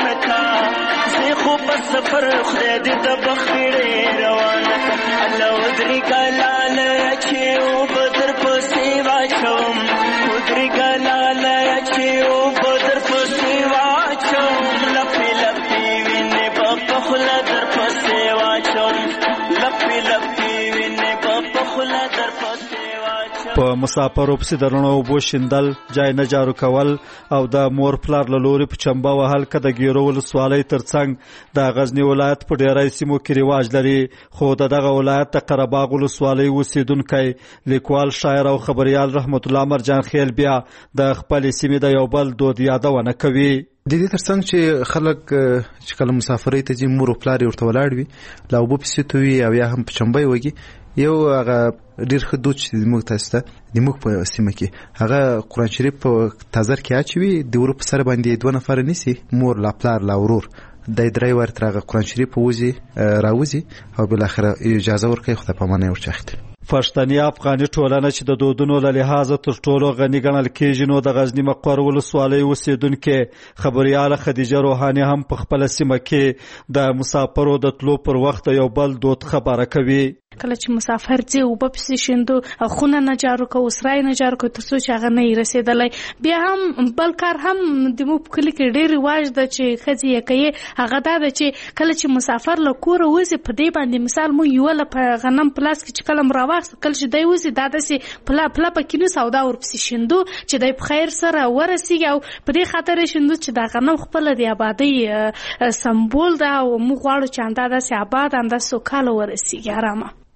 [SPEAKER 19] زه خو په سفر خدای دې د بخیړې روانه کړه الله ودرېږه لاله چې اوبه در پسې واچوم ودرېږه لاله چې اوبه در پسې واچوم لپې لپې وینې به په خوله در پسې واچوم لپې لپې وینې به په خوله در پسې په مسافرو پسې د رڼو اوبو شیندل، جای نه جارو کول او د مور پلار له لورې په چمبه وهل که د ګیرو ولسوالۍ ترڅنګ د غزني ولایت په ډېری سیمو کې رواج لري. خو د دغه ولایت د قرهباغ ولسوالۍ اوسیدونکی لیکوال، شاعر او خبریال رحمت الله مرجان خیل بیا د خپلې سیمې د یو بل دود یادونه کوي.
[SPEAKER 23] د دې ترڅنګ چې خلک چې کله مسافرۍ ته ځي مور او پلار یې ورته ولاړ وي له اوبو پسې توي او یا هم په چمبه یې وږي، یو هغه ډېر ښه دود چې زموږ تاسو ته د موږ په سیمه کې هغه قرآن شریف په تازر کې اچوي، د ورو په سر باندې دوه نفره نیسي، مور لا پلار لا ورور، د درې وار تر هغه قرآن شریف وځي راوځي او بالاخره اجازه ورکوي خدای پامانه یې ورچاخته.
[SPEAKER 22] پښتني افغاني ټولنه چې د دودونو له لحاظه تر ټولو غني ګڼل کېږي، نو د غزني مقر ولسوالۍ اوسیدونکې خبریاله خدیجه روحاني هم په خپله سیمه کې د مسافرو د تلو پر وخت یو بل دود خبره کوي.
[SPEAKER 24] کله چې مسافر ځي اوبه پسې شیندو، خونه نه جارو کوو، سرای نه جارو کوو تر څو چې هغه نه یې رسېدلی. بیا هم بل کار هم زموږ په کلي کې ډېر رواج ده چې ښځې یې کوي، هغه دا ده چې کله چې مسافر له کوره وځي په دې باندې مثال مو یوله په غنم په لاس کې چې کله م راواخیست کله چې دی وځي دا داسې پله پله په کینو سودا ورپسې شیندو چې دی په خیر سره ورسېږي او په دې خاطر یې شیندو چې دا غنم خپله د آبادۍ سمبول ده او موږ غواړو چې همدا داسې اباد همداسې سوکاله ورسېږي ارامه.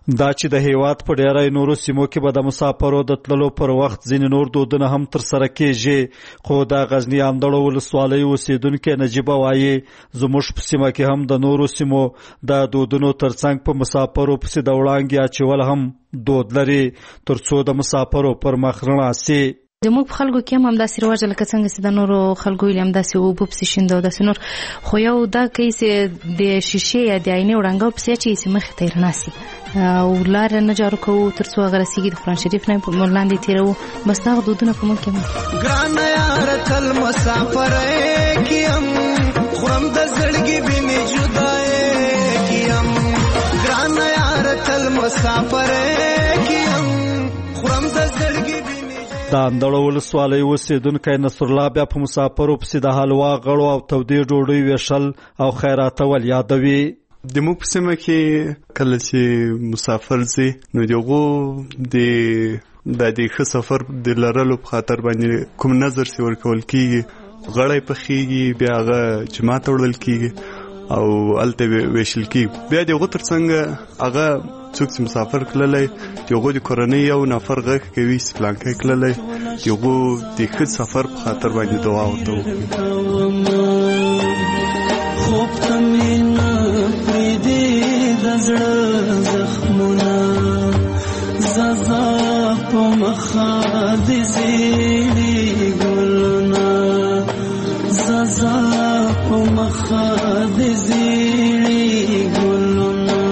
[SPEAKER 22] دا چې د هیواد په ډیری نورو سیمو کې به د مسافرو د تللو پر وخت ځینې نور دودونه هم ترسره کیږي، خو د غزني اندړو ولسوالۍ اوسیدونکي نجیبه وایي زموږ په سیمه کې هم د نورو سیمو د دودونو ترڅنګ په مسافرو پسې د وړانګې اچول هم دود لري تر څو د مسافرو پر مخ رڼا سي.
[SPEAKER 24] زموږ په خلکو کې هم همداسې رواج لکه څنګه چې د نورو خلکو ویلي همداسې اوبه پسې شیندو داسې نور، خو یو دا کوي چې د شیشې یا د آینې وړانګه پسې اچوي چې مخې ته یې رڼا سي او لاره نه جارو کوو تر څو هغه رسېږي د قرآن شریف نه په لاندې تېروو. بس دغه دودونه په موږ کې هم
[SPEAKER 2] ګرانه یاره تل مسافری کیم خورم د زړګي بینې جدای کیم، ګرانه یاره تل مسافری کیم خورم د زړګي بینې.
[SPEAKER 22] د اندړو ولسوالۍ اوسیدونکی نصرالله بیا په مسافرو پسې د حلوا غړو او تودې ډوډۍ ویشل او خیراتول یادوي.
[SPEAKER 3] د موږ په سیمه کې کله چې مسافر ځي نو د هغو د د ښه سفر د لرلو په خاطر باندې کوم نظر چې ورکول کېږي، غړی پخېږي، بیا هغه جماعت وړل کېږي او هلته ویشل کېږي. بیا د هغو تر څنګ هغه څوک چې مسافر تللی د هغو د کورنۍ یو نفر غږ کوي چې فلانکی تللی، د هغو د ښه سفر په خاطر باندې دعا ورته وکړي.
[SPEAKER 2] خوب ته مې نه پرېږدې د زړه زخمونه، زازا په مخه د زیړې ګلونه، زازا په مخه د زیړې ګلونه.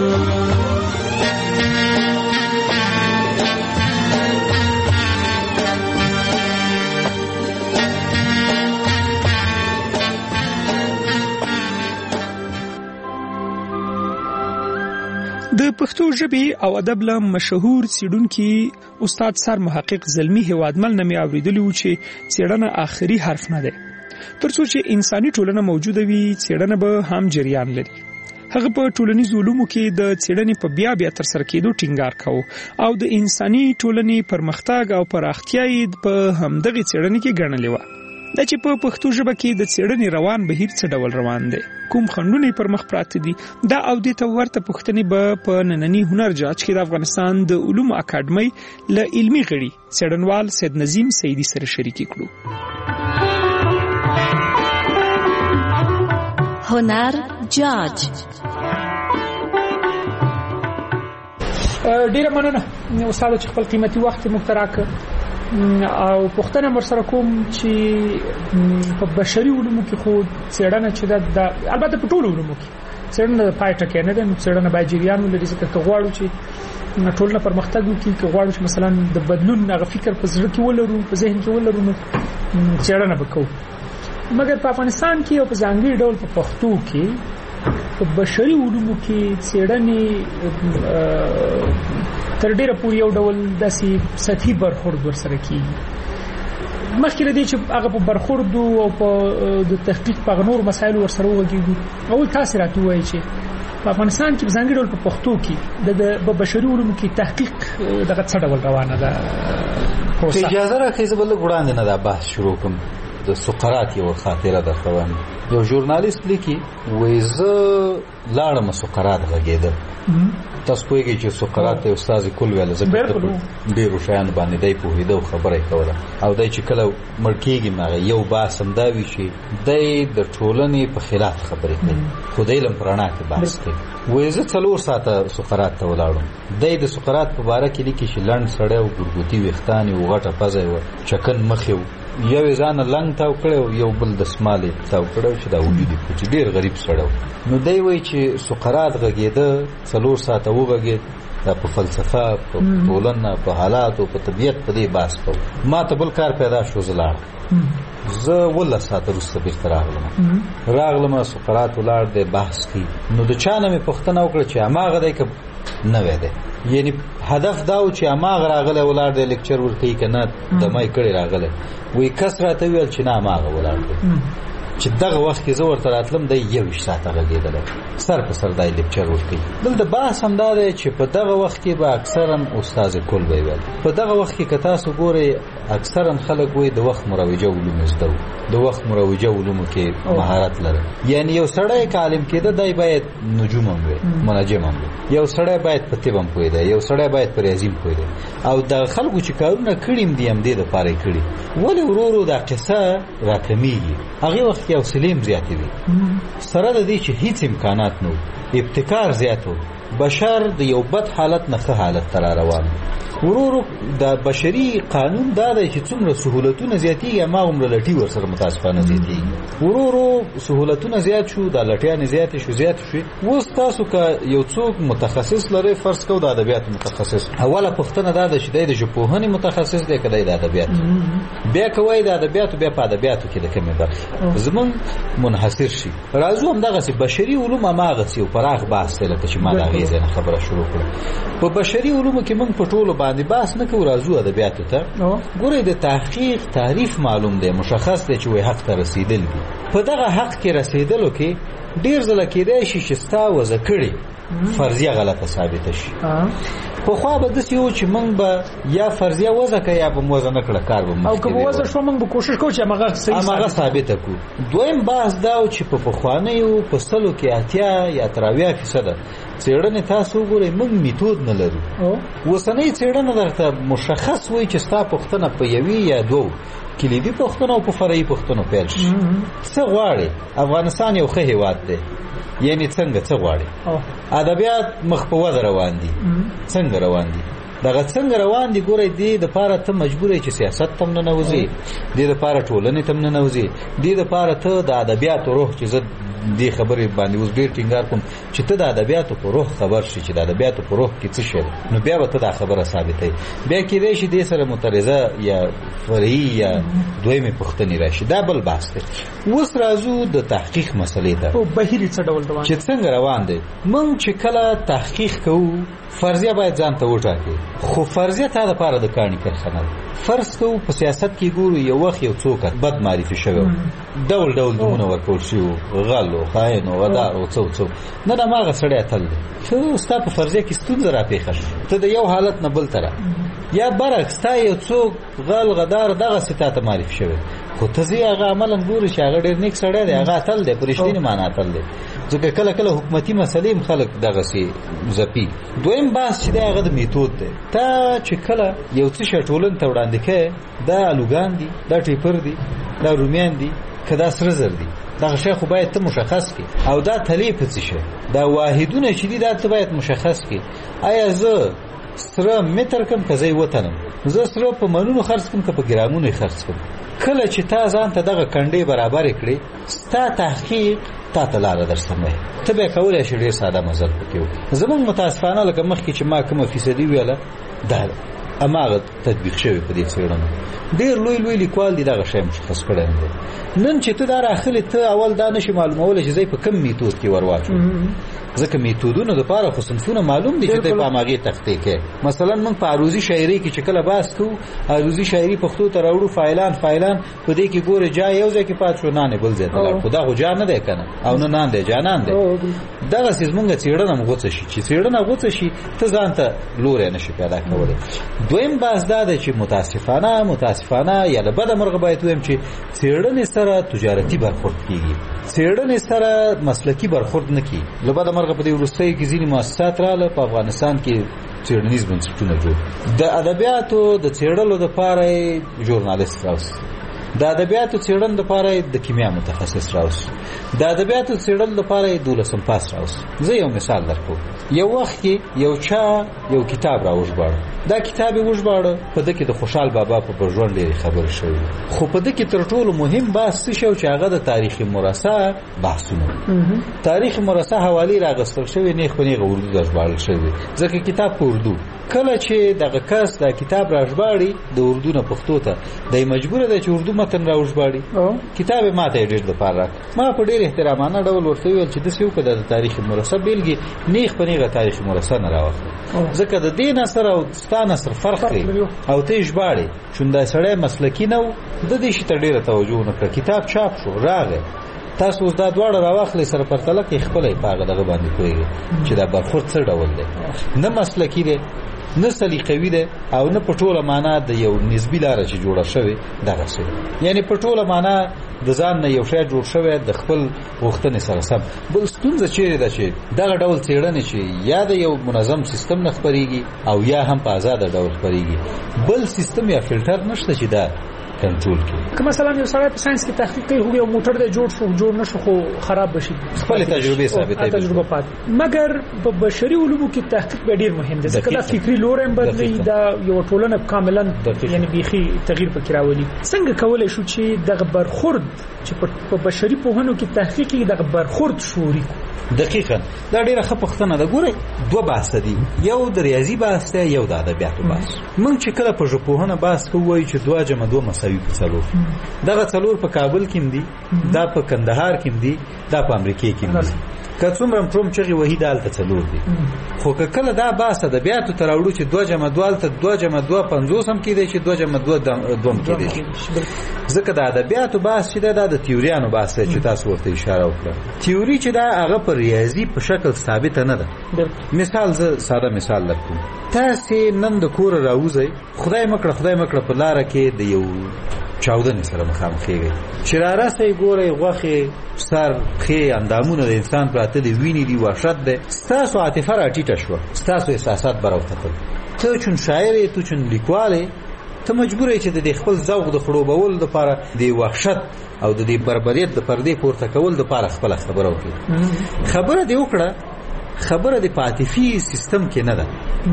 [SPEAKER 18] د پښتو ژبې او ادب له مشهور څېړونکي استاد سر محقق زلمی هیوادمل نه مې اورېدلي وو چې څېړنه آخري حرف نه دی. تر څو چې انساني ټولنه موجوده وي څېړنه به هم جریان لري. هغه په ټولنیزو علومو کې د څېړنې په بیا بیا ترسره کېدو ټینګار کوو او د انساني ټولنې پرمختګ او پراختیا یې په همدغې څېړنې کې ګڼلې وه. دا چې په پښتو ژبه کې د څېړنې روان بهیر څه ډول روان دی، کوم خنډونه پر مخ پراته دي، دا او دې ته ورته پوښتنې به په ننني هنر جاج کې د افغانستان د علومو اکاډمۍ له علمي غړي څېړنوال سید نظیم سیدي سره شریکې کړو.
[SPEAKER 21] هنر جاج.
[SPEAKER 18] ډیره مننه استاد چې خپل قیمتي وخت موږ ته راکړ او پوښتنه ورسره کوم چې په بشري علومو کې خو څېړنه چې ده البته په ټولو علومو کې څېړنه د پای ټکی نه ده، نو څېړنه باید جریان ولري، ځکه که غواړو چې ټولنه پرمختګ وکړي، که غواړو چې مثلا د بدلون هغه فکر په زړه کې ولرو، په ذهن کې ولرو، نو څېړنه به کوو. مګر په افغانستان کې او په ځانګړي ډول په پښتو کې په بشري علومو کې څېړنې تر ډیره پورې یو ډول داسې سطحي برخورد ورسره کېږي. مخکې له دې چې هغه په برخورد او په د تحقیق په نور مسایلو ورسره وغږېږو، اول تاسې راته ووایئ چې په افغانستان کې په ځانګړي ډول په پښتو کې د بشري علومو کې تحقیق دغه څه ډول روانه ده پروسه؟
[SPEAKER 20] اجازه راکړئ زه به لږ وړاندې نه دا بحث شروع کړم. د سقراط یو خاطره درته وایم. یو ژورنالیست لیکي وایي زه لاړم سقراط غږېده. تاسو پوهېږئ چې سقراط ته استاد کل ویله، ځکه ډېرو شیانو باندې دی پوهېده او خبره یې کوله، او دی چې کله مړ کېږي هغه یو بحث همدا وي چې دی د ټولنې په خلاف خبرې کوي، خو دی علم په رڼا کې بحث کوي. وایي زه څلور ساعته سقراط ته ولاړم. دی د سقراط په باره کې لیکي چې لنډ سړی و، ګورګوتي ویښتان یې و، غټه پزه یې وه، چکن مخ یې و، یو یې ځانه لنګ تاو کړی و، یو بل دسمال یې تاو کړی و چې دا وجود یې پوچي، ډېر غریب سړی و. نو دی وایي چې سقراط غږېده، څلور ساعته وغږېد، دا په فلسفه، په ټولنه، په حالاتو، په طبیعت په دې بحث کوو. ما ته بل کار پیدا شو، زه لاړم. زه ولس ساعته وروسته بېرته راغلم راغلم سقراط ولاړ دی بحث کوي. نو د چا نه مې پوښتنه وکړه چې هماغه دی که نوی دی، یعنی هدف دا و چې هماغه راغلی ولاړ دی لیکچر ورکوي که نه دمه یې کړی راغلی. وایي کس راته وویل چې نه هماغه ولاړ دی. چې دغه وخت کې زه ورته راتلم دی یوویشت ساعته غږېدلی سر په سر دا لیکچر ورکوي. دلته بحث هم دا دی چې په دغه وخت کې به اکثرا استاد کل به ویل. په دغه وخت کې که تاسو ګورئ اکثرا خلک وایي د وخت مروجه علوم زده وو، د وخت مروجه علومو کې مهارت لري. یعنی یو سړی که عالم کېده دی باید نجوم هم وي، منجم هم وي. یو سړی باید په طب هم پوهېده، یو سړی باید په ریاضي هم پوهېده. او د خلکو چې کارونه کړي هم دي همدې دپاره یې کړي. ولې ورو ورو دا قصه راکمیږي؟ هغې وخت کې حوصلې هم زیاتې وي، سره د دې چې هیڅ امکانات نه و، ابتکار زیات و، بشر د یو بد حالت نه ښه حالت ته را روان. ورو ورو د بشري قانون دا دی چې څومره سهولتونه زیاتېږي هماغومره لټي ورسره متاسفانه زیاتېږي. ورو ورو سهولتونه زیات شو، د لټیانې زیاتې شو زیات شوې. اوس تاسو که یو څوک متخصص لرئ، فرض کوو د ادبیاتو متخصص، اوله پوښتنه دا ده چې دی د ژبپوهنې متخصص دی که دی د ادبیاتو. بیا که وایي د ادبیاتو، بیا په ادبیاتو کې د کومې برخې زمونږ منحصر شي. راځو همدغسې بشري علوم هماغسې یو پراخ بحث دی لکه چې ما د هغې ځای نه خبره شروع کړه. په بشري علومو کې موږ په ټولو باندې بحث نه کوو. راځو ادبیاتو ته. ګورئ د تحقیق تعریف معلوم دی، مشخص دی چې وایي حق ته رسیدل دي. په دغه حق کې رسیدلو کې ډېر ځله کېدای شي چې ستا وضع کړې فرضیه غلطه ثابته شي. پخوا به داسې و چې موږ به یا فرضیه وضع کړه یا به مو وضع نه کړه، کار به مخکې
[SPEAKER 18] او که به وضع شوه موږ به کوشش کوو چې هماغه صحیح
[SPEAKER 20] هماغه ثابته کړو. دویم بحث دا و چې په پخوانیو په سلو کې اتیا یا تر اویا فیصده څېړنې تاسو وګورئ موږ میتود نه لرو. اوسنۍ څېړنه درته مشخص وایي چې ستا پوښتنه په یوې یا دوو کلیدي پوښتنو او په فرعي پوښتنو پیل شي. څه غواړې؟ افغانستان یو ښه هېواد دی، یعنی څنګه څه غواړي؟ ادبیات مخ په وده روان دي، څنګه روان دي؟ دغه څنګه روان دي ګورئ دې دپاره ته مجبور یې چې سیاست ته هم ننوځې، دې دپاره ټولنې ته هم ننوځې، دې دپاره ته د ادبیاتو روح چې زه دې خبرې باندې اوس ډېر ټینګار کوم چې ته د ادبیاتو په روح خبر شي چې د ادبیاتو په روح کې څه شی نو بیا به ته دا خبره ثابتوي. بیا کېدای شي دې سره مترزه یا فرعي یا دویمې پوښتنې راشي، دا بل بحث دی. اوس راځو د تحقیق مسلې ته.
[SPEAKER 18] بهیر څه ډول روان
[SPEAKER 20] چې څنګه روان دی. موږ چې کله تحقیق کوو فرضیه باید ځان ته وټاکې، خو فرضیه تا دپاره د کاڼي کرښه نه ده. فرض کوو په سیاست کې ګورو یو وخت یو څوک بد معرفي شوی، ډول ډول نومونه ورکول شوي، غل و خاین و غدار و څه و څه. نن هماغه سړی اتل دی. ښه ستا په فرضیه کې ستونزه راپېښه شوه، ته د یو حالت نه بل ته را یا برعکس ستا یو څوک غل غدار دغسې تا ته معرفي شوی، خو ته ځې هغه عملا ګورې چې هغه ډېر نیک سړی دی، هغه اتل دی، په رښتینې معنا اتل دی. ځکه کله کله حکومتي مسلې هم خلک دغسې ځپي. دویم بحث چې دی هغه د میتود دی. تا چې کله یو څه شی ټولنې ته وړاندې کوې، دا الوګان دي، دا ټیپر دي، دا رومیان دي، که دا سره زر دي، دغه شی خو باید ته مشخص کړي. او دا تلې په څه شی، دا واحدونه چې دي دا ته باید مشخص کړي. آیا زه سره متر کم که زه یې وتنم، زه سره په منونو خرڅ کړم که په ګرامونو یې خرڅ کړم. کله چې تا ځان ته دغه کنډې برابرې کړې، ستا تحقیق تا ته لاره در سموي. ته به یې کولی شې ډېر ساده مزل پکې وکړې. زموږ متاسفانه لکه مخکې چې ما کومه فیصدي ویله دا هماغه تطبیق شوی په دې څېړنو. ډېر لوی لوی لیکوال دي دغه شی مشخص کړی نه دی. نن چې ته دا راخلې ته اول دا نشي معلومولی چې زه په کوم میتود کې ور واچوم، ځکه میتودونو دپاره خو صنفونه معلوم دي چې ته په هماغې تختې کې. مثلا موږ په عروضي شاعري کې چې کله بحث کوو، عروضي شاعري پښتو ته راوړو، فایلان فایلان په دې کې ګورې جا یو ځای کې پات شو، نانې بل ځای ته لاړ. خو دا خو جا نه دی که نه، او نه نان دی، جانان دی. دغسې زمونږ څېړنه هم غوڅه شي. چې څېړنه غوڅه شي ته ځان ته لوری نه شي پیدا کولی. دویم بحث دا دی چې متاسفانه متاسفانه یا له بده مرغه باید ویم چې څېړنې سره تجارتي برخورد کېږي، څېړنې سره مسلکي برخورد نه کېږي. له بده مرغه په دې وروستیو کې ځینې مؤسسات راغله په افغانستان کې څېړنیز بنسټونه جوړ. د ادبیاتو د څېړلو دپاره یې ژورنالست راوست، د ادبیاتو څېړنې دپاره یې د کیمیا متخصص راوست، د ادبیاتو څېړلو دپاره یې دولسم پاس راوست. زه یو مثال درکوم. یو وخت کې یو چا یو کتاب راوژباړه، دا کتاب یې وژباړه، په ده کې د خوشحال بابا په ژوند ډېرې خبرې شوي، خو په ده کې تر ټولو مهم بحث څه شی چې هغه د تاریخ مرصع بحثونه. تاریخ مرصع حوالې راغستل شوي، نیغ په نیغه اردو ته ژباړل شوي، ځکه کتاب په اردو. کله چې دغه کس دا کتاب راژباړي د اردو نه پښتو ته، دی مجبوره ده چې اردو متن راوژباړي. کتاب یې ما ته یې ډېر دپاره راکړ. ما په ډېر احترامانه ډول ورته وویل چې داسې وکړه د تاریخ مرصع بېلګې نیغ په نیغه تاریخ مرصع نه راواخلې، ځکه د دې نثر او ستا نثر فرق کوي او ته یې ژباړې. چون دا سړی مسلکي نه و، د دې شي ته ډېره توجه ونه کړه. کتاب چاپ شو، راغی، تاسو اوس دا دواړه راواخلئ سره پرتله کې خپله په هغه دغه باندې پوهېږئ چې دا برخورد څه ډول دی، نه مسلکي دی نه سلیقوي دی او نه په ټوله معنا د یو نسبي لاره چې جوړه شوې دغسې، یعنې په ټوله معنا د ځان نه یو شی جوړ شوی د خپل غوښتنې سره سم. بل ستونزه چیرې ده چې دغه ډول څېړنې چې یا د یو منظم سیستم نه خپرېږي او یا هم په آزاده ډول خپرېږي، بل سیستم یا فلټر نشته چې دا کنټرول کړي.
[SPEAKER 18] که مثلا یو سړی په ساينس کې تحقیق کوي هو یو موټر دی جوړ شو جوړ نشو خو خراب بشي،
[SPEAKER 20] خپل تجربه ثابته
[SPEAKER 18] تجربه پات، مګر په بشري علومو کې تحقیق به ډیر مهم دی ځکه دا فکری لور هم بدلی، دا یو ټولنه کاملا یعنی بيخي تغییر پکې راولي. څنګه کولای شو چې دغه برخورد چې په بشري پوهنو کې تحقیق کې دغه برخورد شوري؟
[SPEAKER 20] دقیقاً دا ډیره ښه پوښتنه ده. ګوره دوه بحث دي، یو د ریاضي بحث دی یو د ادبیاتو بحث. موږ چې کله په ژبپوهنه بحث کوو وایو چې دوه جمع دوه مساوي په څلور، دغه څلور په کابل کې دي، دا په کندهار کې دي، دا په امریکا کې دي، که څومره پروم چغې وحید هلته څلور دي. خو که کله دا بحث ادبیاتو ته راوړو چې دوه جمع دوه هلته دوه جمع دوه پنځوس هم کېدی چې دوه جمع دوه دوه هم کېدی شي، ځکه د ادبیاتو بحث چې دا د تیوریانو بحث دی چې تاسو ورته اشاره وکړه. تیوري چې دا هغه په ریاضي په شکل ثابته نه ده. مثال زه ساده مثال درکوم، تاسې نن د کوره راوځئ، خدای مکړه خدای مکړه په لاره کې د یو چاودنې سره مخامخ کېږئ، چې رارسئ ګورئ غوښې سر پښې اندامونه د انسان پراته دي، وینې دي، وحشت دی، ستاسو عاطفه راټیټه شوه، ستاسو احساسات به راوتپل. ته چون شاعر یې، ته چون لیکوال یې، ته مجبور یې چې د خپل ذوق د خړوبولو دپاره د وحشت او د دې بربریت د پردې پورته کول دپاره خپله خبره وکړي. خبره دې وکړه، خبره دې په عاطفي سیستم کې نه ده،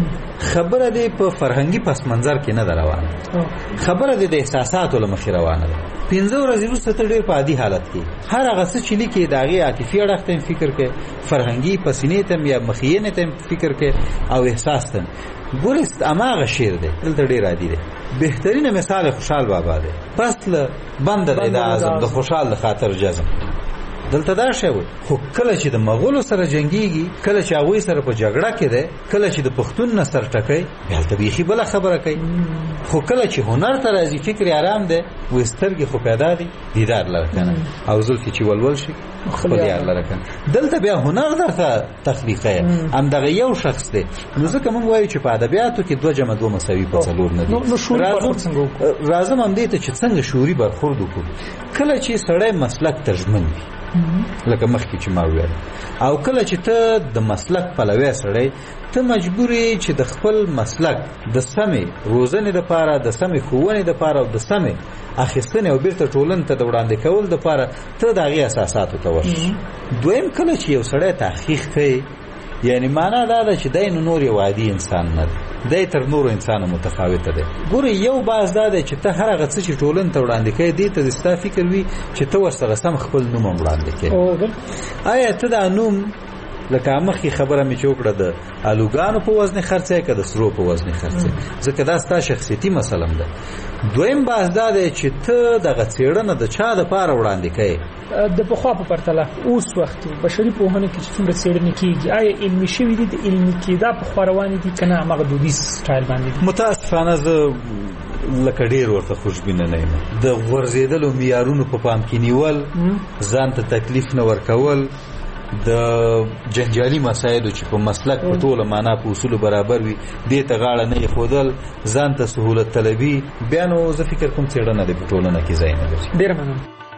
[SPEAKER 20] خبره دې په فرهنګي پس منظر کې نه ده روانه، خبره دې د احساساتو له مخې روانه ده. پنځه ورځې وروسته ته ډېر په عادي حالت کې هر هغه څه چې لیکې د هغې عاطفي اړخ ته فکر کوې، فرهنګي پسینې ته یا مخینې ته فکر کوې او احساس ته. ګورې هماغه شعر دی دلته ډېر عادي دی. بهترینه مثال خوشحال بابا دی، پس له بنده دی د اعظم د خوشحال د خاطر جزم. دلته دا شی وي، خو کله چې د مغولو سره جنګیږي، کله چې هغوی سره په جګړه کې دی، کله چې د پښتون نه سر ټکوي، بیا هلته بیخي بله خبره کوي. خو کله چې هنر ته راځي فکر یې آرام دی، وایي سترګې خو پیدا دي، دیدار لره که نه، او زلفې چې ولول شي خپل یار لره که نه. دلته بیا هنر درته تخلیقی همدغه یو شخص دی. نو ځکه موږ وایو چې په ادبیاتو کې دوه جمع دوه مساوي په څلور نه دي. راځم همدې ته چې څنګه شعوري برخورد وکړو. کله چې سړی مسلک ته ژمن وي لکه مخکې چې ما وویل، او کله چې ته د مسلک پلوی سړی، ته مجبور یې چې د خپل مسلک د سمې روزنې دپاره، د سمې ښوونې دپاره او د سمې اخیستنې او بیرته ټولنې ته د وړاندې کول دپاره ته د هغې اساساتو ته ورشي. دویم کله چې یو سړی تحقیق کوي، یعنی معنا دا ده چې دی نو نور یو عادي انسان نه دی، دی تر نورو انسانو متفاوته دی. ګورې یو باز دا دی چې ته هر هغه څه چې ټولنې ته وړاندې کوې دې ته د ستا فکر وي چې ته ورسره سم خپل نوم هم وړاندې کوې. آیا ته دا نوم لکه مخکې خبره مې چې وکړه د الوګانو په وزن خرڅی که د سرو په وزن خرڅی، ځکه دا ستا شخصیتي مسله ده. دویم بحث دا دی چې ته دغه څېړنه د چا دپاره وړاندې کوې.
[SPEAKER 18] د پخوا په پرتله اوس وخت بشري پوهنه کې چې څومره څېړنې کېږي، آیا علمي شوي دي؟ د علمي کېدا په خوا روانې دي که نه هماغه دودیز سټایل باندې دي؟ متاسفانه زه لکه ډېر ورته خوشبینه نه یم. د غورځېدلو معیارونو په پام کې نیول، ځان ته تکلیف نه ورکول، د جنجالي مسایلو چې په مسلک په ټوله معنا په اصولو برابر وي دې ته غاړه نه ایښودل، ځان ته سهولت طلبي، بیا نو زه فکر کوم څېړنه دې په ټولنه کې ځای نه لري. ډېره مننه.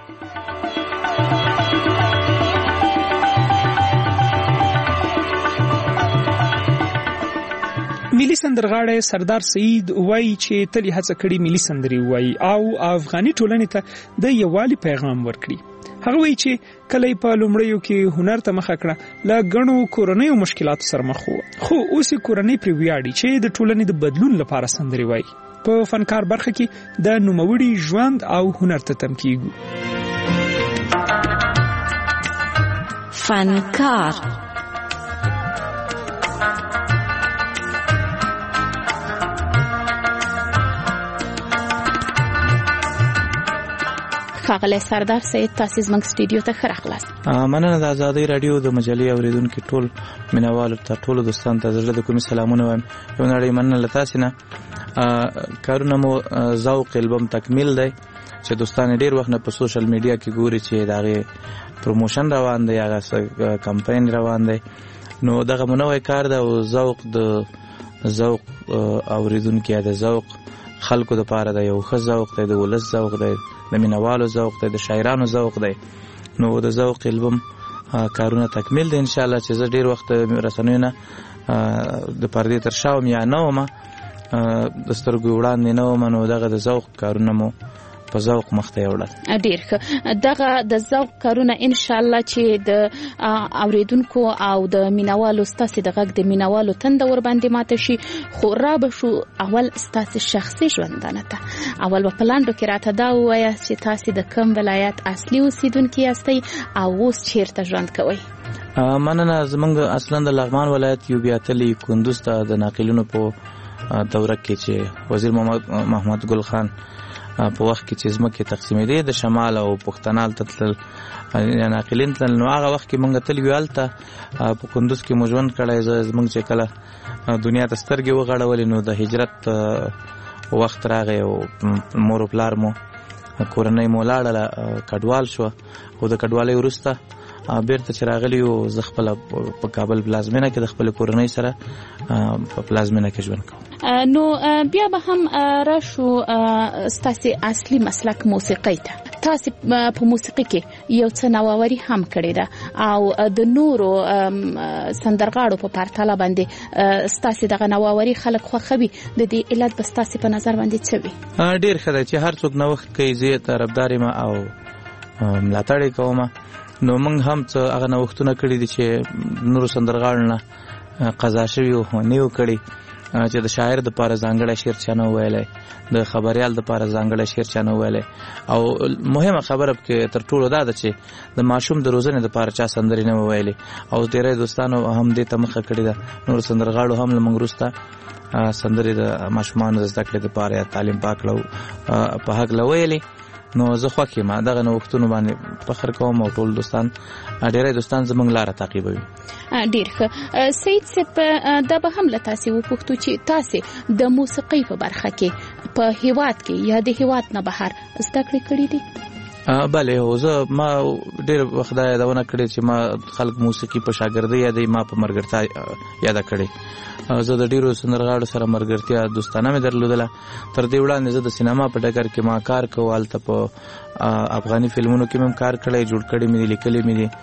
[SPEAKER 18] ملي سندرغاړی سردار سعید وایي چې تل یې هڅه کړې ملي سندرې ووایي او افغاني ټولنې ته د یووالي پیغام ورکړي. هغه وایي چې کله یې په لومړیو کې هنر ته مخه کړه، له ګڼو کورنیو مشکلاتو سره مخ و، خو اوس یې کورنۍ پرې ویاړي چې د ټولنې د بدلون لپاره سندرې وایي. په فنکار برخه کې د نوموړي ژوند او هنر ته تم کیږو.
[SPEAKER 21] فنکار
[SPEAKER 4] ښاغلی سردار سید، تاسې زموږ سټوډیو ته ښه راغلاست.
[SPEAKER 6] مننه. د ازادۍ راډیو د مجلې اورېدونکي ټول مینوالو ته، ټولو دوستانو ته زړه د کومې سلامونه وایم. یو نړۍ مننه له تاسې نه. کارونه مو ذوق البم تکمیل دی، چې دوستان ډیر وخت نه په سوشل میډیا کې ګوري چې داغه پروموشن روان دی هغه کمپاین روان دی نو دغه منوي کار ده او ذوق د ذوق اوریدونکو د ذوق خلکو د پاره د یو ښه ذوق دی د ولس ذوق دی د مینوالو ذوق دی د شاعرانو ذوق دی نو د ذوق البم کارونه تکمیل دي ان شاء الله چې زه ډیر وخت رسنیونه د پردې تر شاوم یا نه ومه د سترګو وړاندې نه ومه نو دغه د ذوق کارونه مو په ذوق مخته یوړل
[SPEAKER 4] ډیر ښه دغه د ذوق کارونه ان شاء الله چې د اوریدونکو او د مینوالو ستاسو د غږ د مینوالو تند ور باندې ماته شي خو را به شو اول ستاسو شخصي ژوندانه ته اول په پلاندو کې راته دا وایي چې تاسو د کوم ولایت اصلي اوسیدونکو یاستئ او اوس چیرته ژوند کوئ
[SPEAKER 6] مننه زمونږ اصلا د لغمان ولایت یو بیا تلی کندوز ته د ناقلینو په دوره کې چې وزیر محمد محمد ګل خان په وخت کې چې ځمکې تقسیمېدې د شمال او پښتنال ته تلل ناقلین تلل نو هغه وخت کې مونږ تل ویل ته په کندوز کې مو ژوند کړی زمونږ چې کله دنیا ته سترګې وغړولې نو د هجرت وخت راغی او مور او پلار مو کورنۍ مو لاړله کډوال شوه او د کډوالۍ وروسته بیرته چې راغلی و زه خپله په کابل پلازمینه کې د خپلې کورنۍ سره په پلازمینه کې ژوند کوم
[SPEAKER 4] نو بیا به هم راشو ستاسو اصلي مسلک موسیقۍ ته تاسو په موسیقۍ کې یو څه نوآوري هم کړې ده او د نورو سندرغاړو په پرتله باندې ستاسو دغه نوآوري خلک خوښوي د دې علت به ستاسو په نظر باندې څه وي
[SPEAKER 6] ډېر ښه دی چې هر څوک نوښت کوي زه یې طرفدار یم او ملاتړ یې کوم نو موږ هم څه هغه نوښتونه کړي دي چې نورو سندرغاړو نه قضا شوي وو نه یو کړي چې د شاعر د پاره ځانګړی شعر چا نه ویلی د خبریال د پاره ځانګړی شعر چا نه ویلی او مهمه خبره کې تر ټولو دا ده چې د ماشوم د روزنې د پاره چا سندرې نه ویلي او ډېری دوستانو هم دې ته مخه کړې ده نور سندرغاړو هم له موږ وروسته سندرې د ماشومانو د زده کړې د پاره یا تعلیم پاک په هکله ویلي نو زه خوښ یم دغه نوښتونو باندې فخر کوم او ټول دوستان ډېری دوستان زموږ لاره تعقیبوي
[SPEAKER 4] ډېر ښه سید صاحب دا به هم له تاسې وپوښتو چې تاسې د موسیقۍ په برخه کې په هیواد کې یا د هیواد نه بهر زده کړې کړي دي
[SPEAKER 6] بله هو زه ما ډېر وخت دا یادونه کړې چې ما خلک موسیقي په شاګردۍ یادوي ما په ملګرتیا یاده کړې زه د ډیرو سندرغاړو سره ملګرتیا دوستانه مې درلودله تر دې وړاندې زه د سینما په ډګر کې ما کار کوه هلته په افغاني فلمونو کې مې هم کار کړی جوړ کړي مې دي لیکلي مې دي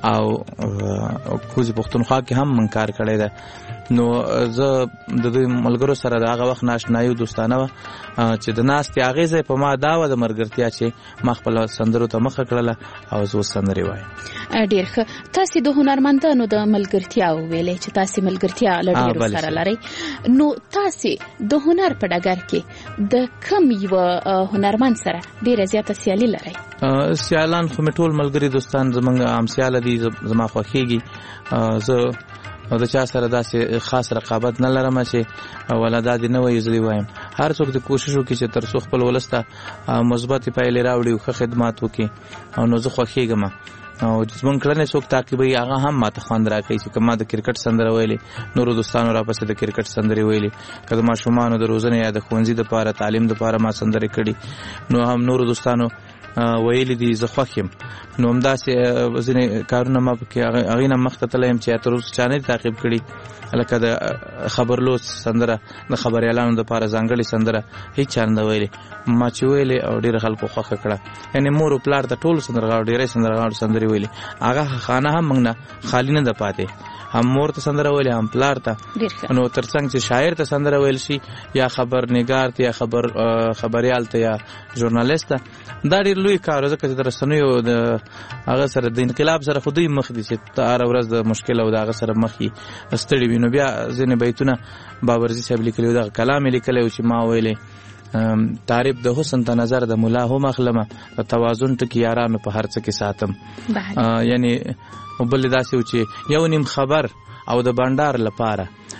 [SPEAKER 6] او کوزي پښتونخوا کې هم من کار کړی ده نو زه د دوی ملګرو سره د هغه وخت ناشنایي دوستانه وه چې د ناستې اغېزه په ما دا وه د ملګرتیا چې ما خپله سندرو ته مخه کړله او زه اوس سندرې وایم
[SPEAKER 4] ډېر ښه تاسې د هنرمندانو د ملګرتیا وویلې چې تاسې ملګرتیا له ډېرو سره لرئ نو تاسې د هنر په ډګر کې د کوم یوه هنرمند سره ډېره زیاته سیالي لرئ
[SPEAKER 6] سیالان خو مې ټول ملګري دوستان زموږ همسیاله دي زما خوښېږي زه د چا سره داسې خاص رقابت نه لرم چې ولا دا دې نه وایي زه دې وایم هر څوک د کوشش وکړي چې تر څو خپل ولس ته مثبتې پایلې راوړي او ښه خدمات وکړي او نو زه خوښېږم او زموږ کړنې څوک تعقیبوي هغه هم ماته خوند راکوي چې که ما د کرکټ سندره ویلې نورو دوستانو راپسې د کرکټ سندرې ویلې که د ماشومانو د روزنې یا د ښوونځي دپاره تعلیم دپاره ما سندرې کړي نو هم نورو دوستانو ویلي دي زه خوښ یم نو همداسې ځینې کارونه ما پکې هغې نه مخته تللی یم چې تر اوسه چا نه دي تعقیب کړي لکه د خبرلوس سندره د خبریالانو دپاره ځانګړې سندره هېڅ چا نه ده ویلې ما چې ویلې او ډېره خلکو خوښه کړه یعنې مور او پلار د ټولو سندرغاړو ډېری سندرغاړو سندرې ویلې هغه خانه هم موږ نه خالي نه ده پاتې هم مور ته سندره ویلې هم پلار ته نو تر څنګ چې شاعر ته سندره ویل شي یا خبرنګار ته یا خبر خبریال ته یا ژورنالیست ته دا ډېر لوی کار ځکه چې د رسنیو د هغه سره د انقلاب سره خو دوی مخ دي چې هره ورځ د مشکل او د هغه سره مخ یې ستړي وي نو بیا ځینې بیتونه بابرزي صاحب لیکلي دغه کلام یې لیکلی و چې ما ویلې تعریف د حسن ته نظر د ملا هم اخلمه په توازن ټکي یارانو په هر څه کې ساتم یعنی بل داسې و چې یو نیم خبر او د بانډار لپاره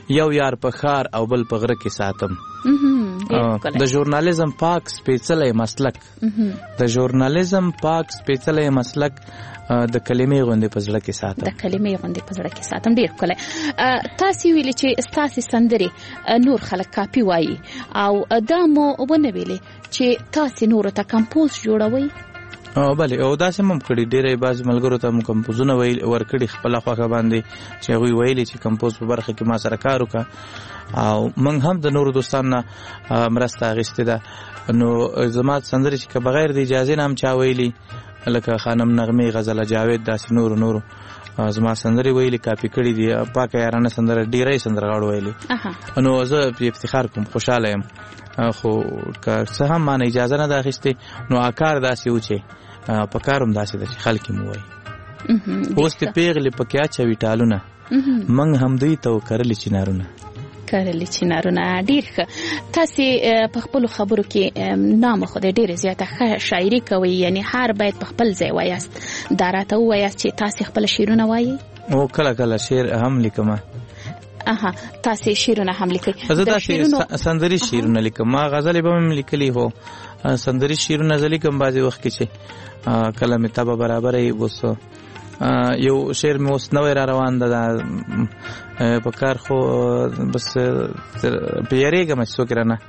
[SPEAKER 6] یو یار په ښار او بل په غره کې ساتم. د ژورنالیزم پاک سپېڅلی مسلک د ژورنالیزم پاک سپېڅلی مسلک د کلمې غوندې په زړه کې ساتم.
[SPEAKER 4] د کلمې غوندې په زړه کې ساتم. ډېر ښکلی. تاسې ویلي چې ستاسې سندرې نور خلک کاپي وایي او دا مو ونه ویلې چې تاسې نورو ته کمپوز جوړوئ.
[SPEAKER 6] بلې او داسې هم کړي ډېری بعضې ملګرو ته مو کمپوزونه ورکړي خپله خوښه باندې چې هغوی ویلي چې کمپوز په برخه کې ما سره کار وکړه او موږ هم د نورو دوستانو نه مرسته اخیستې ده. نو زما سندرې چې که بغیر د اجازې نه هم چا ویلي لکه خانم نغمې غزله جاوید داسې نورو نورو زما سندرې ویلي کاپي کړي دي. پاکه یارانه سندره ډېری سندرغاړو ویلي. نو زه پې افتخار کوم خوشحاله یم. خو که څه هم ما نه اجازه نه ده اخیستې نو کار داسې و چې په کار هم داسې ده چې خلک یې مو وایي اوس دې پیغلې پکې اچوي ټالونه موږ هم دوی ته وکرلې چنارونه
[SPEAKER 4] کرلې چنارونه. ډېر ښه. تاسې په خپلو خبرو کې نام خدای ډېرې زیاته ښه شاعري کوئ، یعنی هر باید په خپل ځای وایاست. دا راته ووایاست چې تاسې خپل شعرونه وایئ؟
[SPEAKER 6] او کله کله شعر هم لیکم.
[SPEAKER 4] اها تاسې شعرونه هم لیکئ؟
[SPEAKER 6] زه داسې سندري شعرونه لیکم. ما غزلې به هم لیکلي هو سندري شعرونه زه لیکم بعضې وخت کې چې کله مې طبع برابره وي. اوس یو شعر مې اوس نوی را روان ده په کار خو بس په یارېږم چې څوک رانه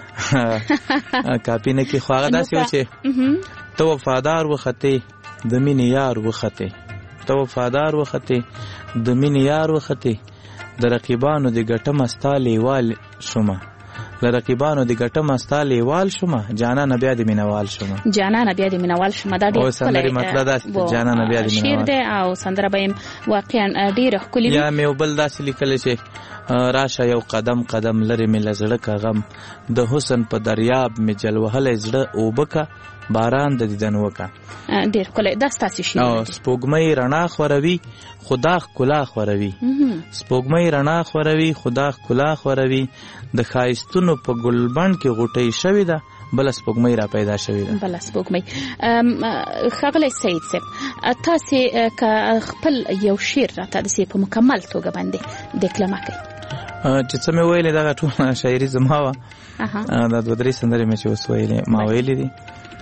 [SPEAKER 6] کاپي نه کړي. خو هغه داسې و چې ته وفادار وختې د مینې یار وختې ته وفادار وختې د مینې یار وختې د رقیبانو د ګټمه ستا لیوال شومه له رقیبانو د ګټمه ستا لیوال شومه جانانه بیا د مینوال شومه
[SPEAKER 4] جانانه بیا د مینوال شومه. دا ډېر
[SPEAKER 6] ښکلی مطلب داسې جانانه بیا د مینوال
[SPEAKER 4] شعر دی او سندره به یم واقعا ډېره ښکلې وي.
[SPEAKER 6] یا مې یو بل داسې لیکلی چې راشه یو قدم قدم لرې مې له زړه که غم د حسن په دریاب مې جل وهلی زړه اوبه که باران د دیدن وکه.
[SPEAKER 4] ډېر ښکلی. دا ستاسې شعرونه دي.
[SPEAKER 6] سپوږمۍ رڼا خوروي خدا ښکلا خوروي سپوږمۍ رڼا خوروي خدا ښکلا خوروي د ښایستونو په ګلبڼ کې غوټۍ شوې ده بله سپوږمۍ را پیدا شوې ده.
[SPEAKER 4] بله سپوږمۍ. ښاغلی سعید صاحب تاسې که خپل یو شعر راته داسې په مکمل توګه باندې ډیکلمه کړئ.
[SPEAKER 6] چې څه مې ویلې دغه ټوله شاعري زما وه. دا دوه درې سندرې مې چې اوس ویلې ما ویلې دي.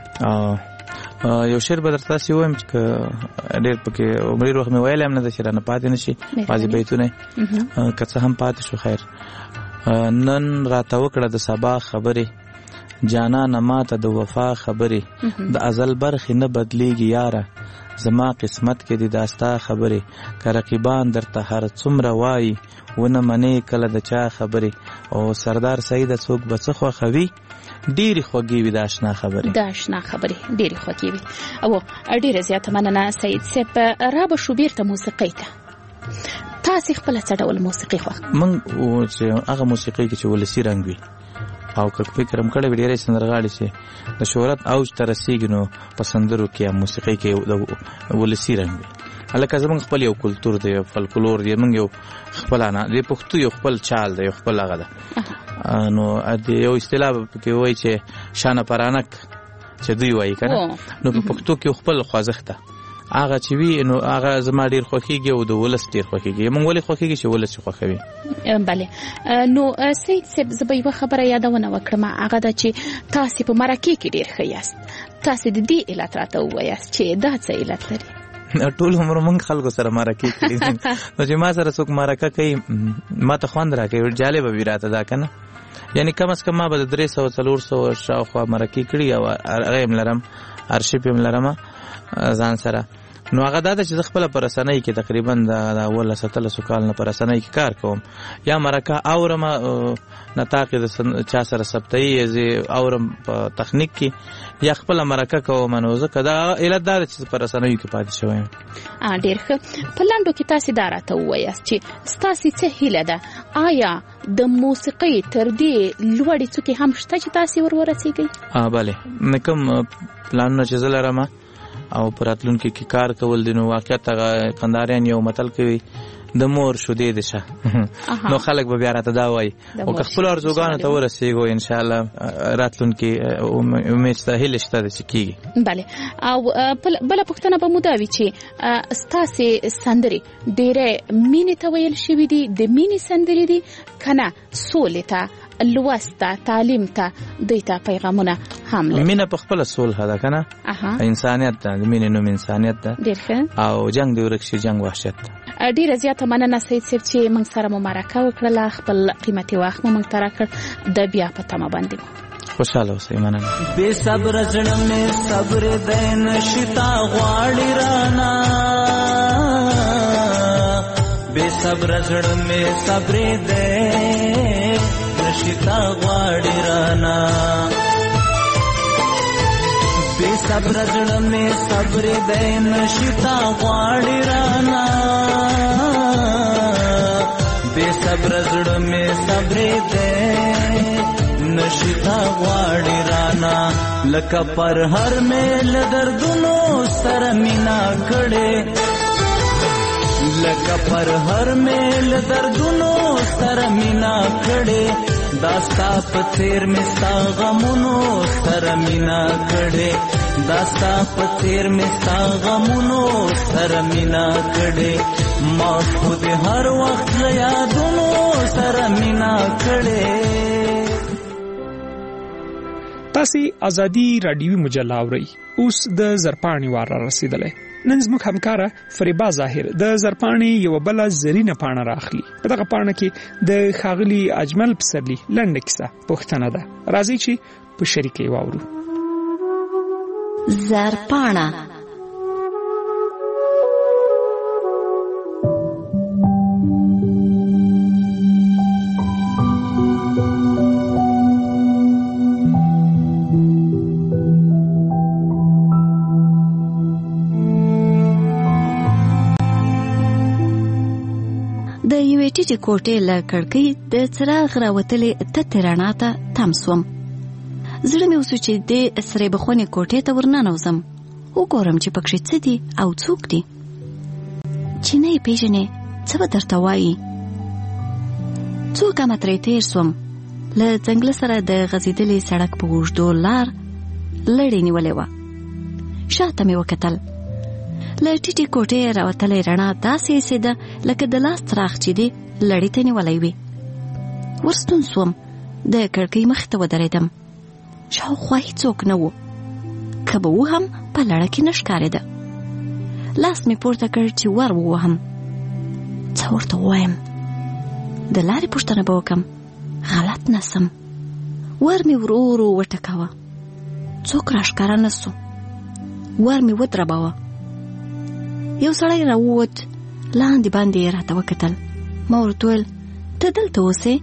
[SPEAKER 6] یو شعر به درته داسې ووایم چې ډېر پکې ډېر وخت مې ویلی هم نه ده چې رانه پاتې نه شي بعضې بیتونه که څه هم پاتې شو خیر. نن راته وکړه د سبا خبرې جانانه ماته د وفا خبرې د ازل برخې نه بدلیږي یاره زما قسمت کې دي دا ستا خبرې که رقیبان درته هر څومره وایي ونه منې کله د چا خبرې او سردار سعیده څوک به څه خوښوي ډېرې خوږې وي دا اشنا خبرې
[SPEAKER 4] دا اشنا خبرې ډېرې خوږې وي. او ډېره زیاته مننه سعید صاحب. را به شو بېرته موسیقۍ ته. تاسې خپله څه ډول موسیقي خوښ؟
[SPEAKER 6] موږ چې هغه موسیقۍ کې چې ولسي رنګ وي او که فکر هم کړی وي ډېری سندرغاړي چې د شهرت اوج ته رسېږي نو په سندرو کې یا موسیقۍ کې د ولسي رنګ وي. هلکه زموږ خپل یو کلتور دی یو فلکلور دی موږ یو خپل نه د پښتو یو خپل چال دی یو خپل هغه ده. نو یو اصطلاح پکې وایي چې شانه پرانک چې دوی وایي که نه نو په پښتو کې یو خپل خوځښت ده هغه چې وي نو هغه زما ډېر خوښېږي او د ولس ډېر خوښېږي. موږ ولې خوښېږي چې ولس یې خوښوي.
[SPEAKER 4] بلې نو سعید صاحب زه به یوه خبره یادونه وکړم هغه ده چې تاسې په مرکې کې ډېر ښه یاست. تاسې د دې علت راته ووایاست چې دا څه علت لري؟
[SPEAKER 6] ټول عمر موږ خلکو سره مرکې کړي نو چې ما سره څوک مرکه کوي ما ته خوند راکوي جالبه وي راته دا که نه یعنی کم از کم ما به د درې سوه څلور سوه شاوخوا مرکې کړي او هغه یې م لرم ارشیف یې م لرمه ځان سره. نو هغه دا ده چې زه خپله په رسنۍ کې تقریبا د اوولس اتلسو کال نه په رسنۍ کې کار کوم. یا مرکه اورم نطاق د چا سره ثبتوي زه اورم په تخنیک کې یا خپله مرکه کوم نو ځکه دا علت دا ده چې په رسنیو کې پاتې شوی یم.
[SPEAKER 4] ډېر ښه. په لنډو کې تاسې دا راته ووایاست چې ستاسې څه هیله ده آیا د موسیقۍ تر دې لوړې څوکې هم شته چې تاسې ور ورسېږئ؟
[SPEAKER 6] بلې کوم پلانونه چې زه لرم او پر راتلونکي کې کار کول دي نو واقعیت هغه کنداریان یو متل کوي د مور شودې د شه نو خلک به بیا راته دا وایي او که خپلو ارزوګانو ته ورسېږو انشاءالله راتلونکي امید شته هیله شته ده چې کېږي.
[SPEAKER 4] بله او بله پوښتنه به مو دا وي چې ستاسې سندرې ډېرې مینې ته ویل شوي دي د مینې سندرې دي که نه سولې ته لوست ته تعلیم ته دوی ته پیغامونه هم لري؟
[SPEAKER 6] مینه په خپله صلح ده که نه انسانیت ده د مینې نوم انسانیت ده
[SPEAKER 4] ډېر ښه
[SPEAKER 6] او جنګ دې ورک شي جنګ وحشت ده.
[SPEAKER 4] ډیره زیاته مننه سید صاحب چې موږ سره مو مرکه وکړله خپل قیمتي وخت مو موږ ته راکړ د بیا په تمه باندې
[SPEAKER 6] خوشحاله اوسئ مننه.
[SPEAKER 2] بې صبره زړه مې صبر دی نشتا غواړي رانا بې صبره زړه مې صبر دی نشتا غواړي رانا بے صبر زړه مې صبر دی نشتا غواړي رانا بے صبر زړه مې صبر دی نشتا غواړي رانا لکه پر هر مې له دردونو سره مینا کړې لکه پر هر مې له دردونو سره مینا کړې داستا په تیر می ستا غمونو سره مینا کړې داستا په تیر می ستا غمونو سره مینا کړې ما خود هر وخت له یادونو سره مینا کړې.
[SPEAKER 18] تاسو ازادي رادیوي مجله اورئ. اوس د زرپاڼې وار را رسیدلی. نن زموږ همکاره فریبا ظاهر د زرپاڼې یوه بله زرینه پاڼه راخلي. په دغه پاڼه کې د ښاغلي اجمل پسرلي لنډه کیسه پوښتنه ده. راځئ چې په شریکه یې واورو.
[SPEAKER 21] زرپاڼه د یوې ټیټې کوټې له کړکۍ د څراغ راوتلې تتې رڼا ته تم سوم. زړه مې وسو چې د سرې بخونې کوټې ته ورننوځم وګورم چې پکښې څه دي او څوک دي. چې نه یې پېژنې څه به درته وایي. څو ګامه ترې تېر سوم. له ځنګله سره د غځېدلې سړک په اوږدو لار لړې نیولې وه. شاته مې وکتل. له ټیټې کوټې راوتلې رڼا داسې ایسېده لکه د لاس څراغ چې دی لړې ته نیولی وي. ورستون سوم. د کړکۍ مخې ته ودرېدم. شاوخوا هېڅوک نه و. که به و هم په لړه کې نه ښکارېده. لاس مې پورته کړ چې ور ووهم. څه ورته ووایم؟ د لارې پوښتنه به وکړم. غلط نه سم. ور مې ورو ورو وټکاوه. څوک راښکاره نه سو. ور مې ودرباوه. یو سړی راووت. لاندې باندې یې راته وکتل. ما ورته وویل ته دلته اوسې؟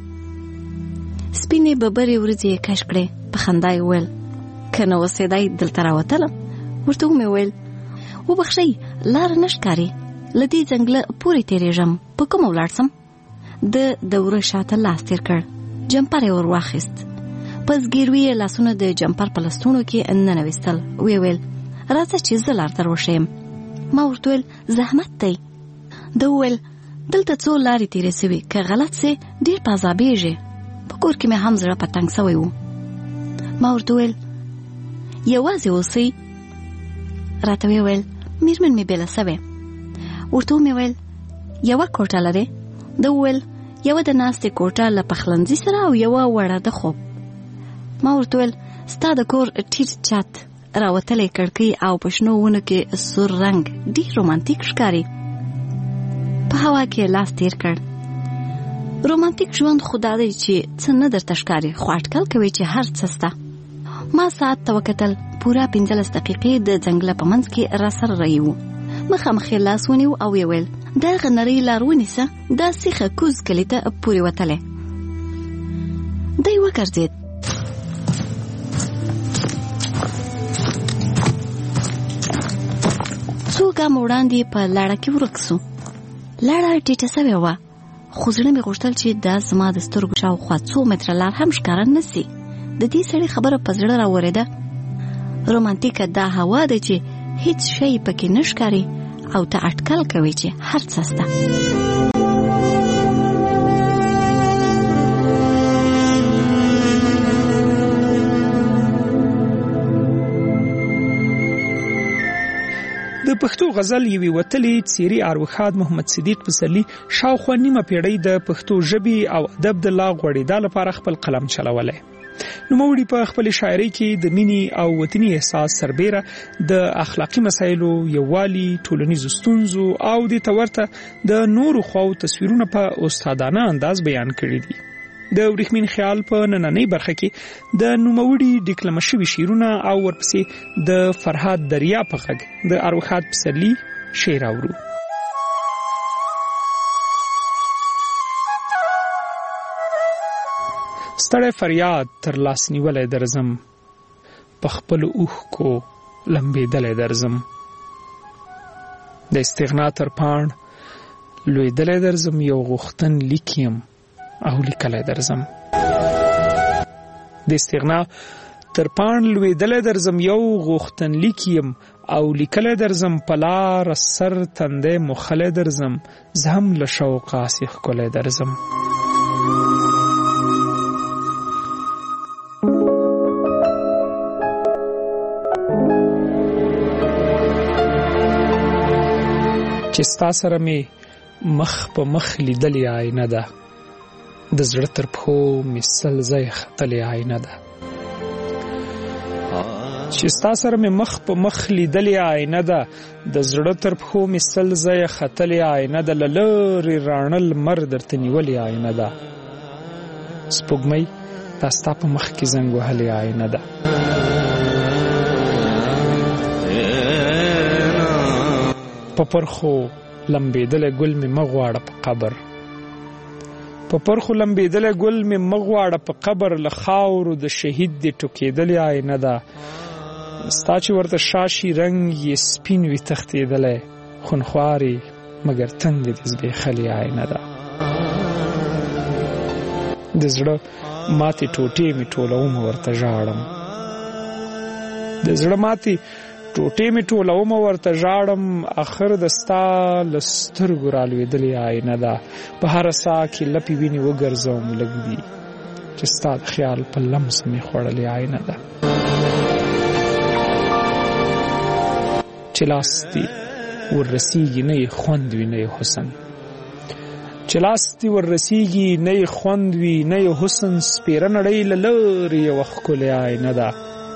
[SPEAKER 21] سپینې ببرې ورځې یې کش کړې. په خندا یې وویل که نه اوسېدی دلته راوتلم. ورته ومې وویل وبخښئ لاره نه ښکاري. له دې ځنګله پورې تېرېږم. په کومه ولاړ سم؟ ده د وره شاته لاس تېر کړ. جمپر یې ور واخیست. په زګیروي یې لاسونه د جمپر په لستوڼو کې ننویستل. ویې ویل راځه چې زه لار در وښیم. ما ورته ویل زحمت دی. ده وویل دلته څو لارې تېرې سوي. که غلط سې ډېر په عذابېږې. په کور کې مې هم زړه په تنګ سوی و. ما ورته ویل یوازې اوسئ. راته ویې ویل میرمن مې بېله سوې. ورته ومې ویل یوه کوټه لرې؟ ده وویل یوه د ناستې کوټه له پخلنځي سره او یوه وړه د خوب. ما ورته ویل ستا د کور ټیټ چت راوتلې کړکۍ او په شنو ونو کې سور رنګ ډېر رومانتیک ښکاري. په هوا کې لاس تېر کړ. رومانتیک ژوند خو دا دی چې څه نه درته ښکاري خو اټکل کوي چې هر څه سته. ما ساعت ته وکتل. پوره پنځلس دقیقې د ځنګله په منځ کې راسره رهي وو. مخامخ یې لاس ونیو او یې ویل دغه نرۍ لار ونیسه. دا سیخه کوز کلي ته پورې وتلی. دی وګرځېد. څو ګامه وړاندې په لړه کې ورک سو. لړه ټیټه سوې وه خو زړه مې غوښتل چې دا زما د سترګو شاوخوا څو متره لار هم ښکاره نه سي. د دې سړي خبره په زړه راورېده. رومانتیکه دا هوا ده چې هیڅ شی پکې نه ښکاري او ته اټکل کوي چې هر څه سته.
[SPEAKER 18] د پښتو غزل یوې وتلې څیرې اروښاد محمد صدیق پسرلي شاوخوا نیمه پیړۍ د پښتو ژبې او ادب د لا غوړېدا لپاره خپل قلم چلولی. نوموړي په خپل شاعرۍ کې د مینې او وطني احساس سربیره د اخلاقی مسایلو، یووالي، ټولنیزو ستونزو او د تورته د نورو خواو تصویرونه په استادانه انداز بیان کړي دي. د ورېښمین خیال په نننۍ برخه کې د نوموړي ډیکلمه شوي شعرونه او ورپسې د فرهاد دریا په غږ د اروښاد پسرلي شعر اورو. ستړی فریاد تر لاس نیولی درځم، په خپلو اوښکو لمبېدلی درځم. د استغنا تر پاڼ لوېدلی درځم، یو غوښتن لیک یم او لیکلی درځم. د استغنا تر پاڼ لوېدلی درځم، یو غوښتن لیک یم او لیکلی درځم. په لاره سر تندی موښلی درځم، زه هم له شوقه هسې ښکلی درځم. چې ستا سره مې مخ په مخ لیدلې آینه ده، د زړه تر پښو مې سل ځای ختلې آینه ده. چې ستا سره مې مخ په مخ لیدلې آینه ده، د زړه تر پښو مې سل ځای ختلې آینه ده. له لرې راڼه لمر درته نیولې آینه ده، سپوږمۍ دا ستا په مخ کې زنګ وهلې آینه ده. په پرخو لمبېدلی ګل مې مه غواړه په قبر، په پرخو لمبېدلی ګل مې مه غواړه په قبر. له خاورو د شهید دې ټوکېدلې آینه ده، ستا چې ورته شاشي رنګ یې سپین وي تښتېدلی، خونخوارې مګر تندې دې زبېښلې آینه ده. د زړه ماتې ټوټې مې ټولوم ورته ژاړم، د زړه ماتې ټوټې مې ټولوم ورته ژاړم. اخر د ستا له سترګو رالوېدلې آینه ده، په هره ساه کې لپې وینې وګرځوم لږ دي، چې ستا د خیال په لمس مې خوړلې آینه ده. چې لاس دې وررسیږي نه یې خوند وي نه یې حسن، چې لاس دې وررسیږي نه یې خوند وي نه یې حسن. سپېره نړۍ له لرې یوه ښکلې آینه ده،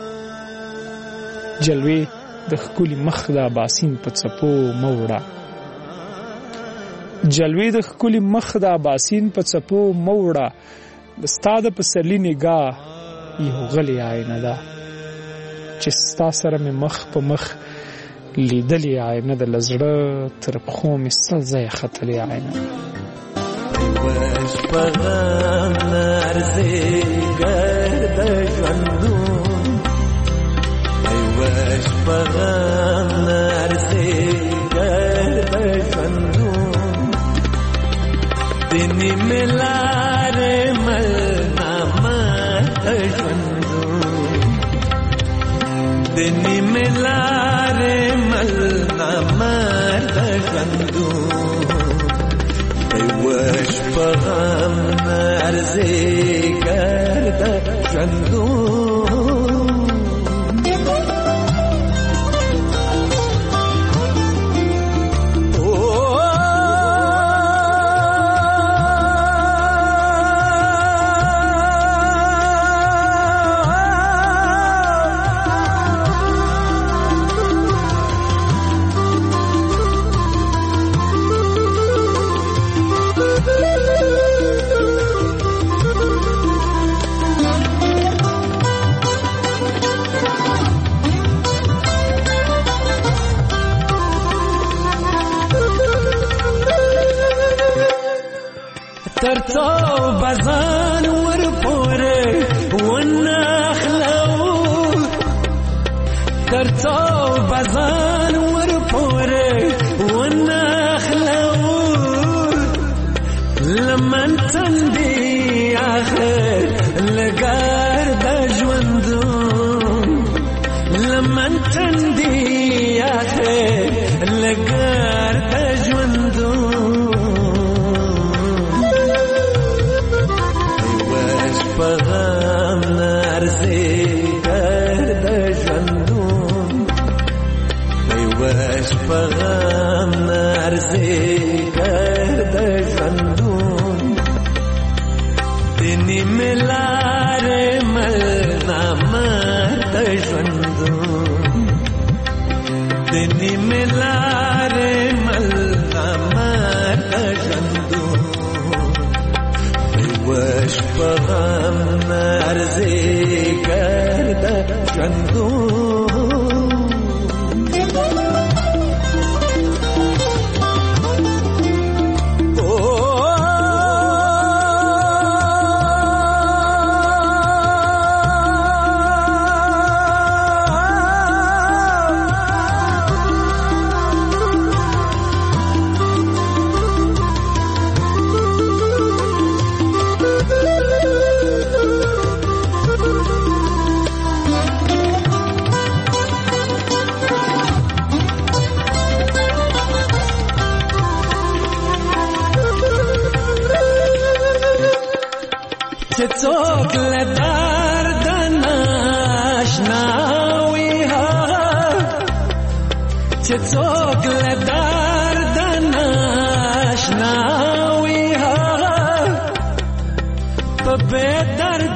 [SPEAKER 18] جلوې د ښکلي مخ د اباسین په څپو مه وړه، جلوې د ښکلي مخ د اباسین په څپو مه وړه. د ستا د پسرلي نګاه یو غلې آینه ده، چې ستا سره مې مخ په مخ لیدلې آینه ده. له زړه تر پښو مې سل ځایه ختلې آینه ده.
[SPEAKER 2] یوه شپه غم نه ارزي ګرده ژوندون، یوه شپه غم نه ارزي ګرده ژوندون. د نیمې لارې مل نامرده ژوندون، د نیمې لارې مل نامرده ژوندون. یوه شپه غم نه ارزي ګرده ژوندون. ترڅو بزان ور پورې ونخلو، ترڅو بزان ور پورې ونخلو. لمن تندې اخر لګار د ژوندون، لمن تندې اخر لګار د ژوندون. په غم نه ارزي ګرده ژوندون، یوه په غم نارزیګر د ژوندون د نیمې لارې مل نامر د ژوندون د نیمې لارې مل نامر د ژوندون وش په غم نارزیګر د ژوندون څوک له درد ناشنا وي چې څوک له درد ناشنا وي په بې درد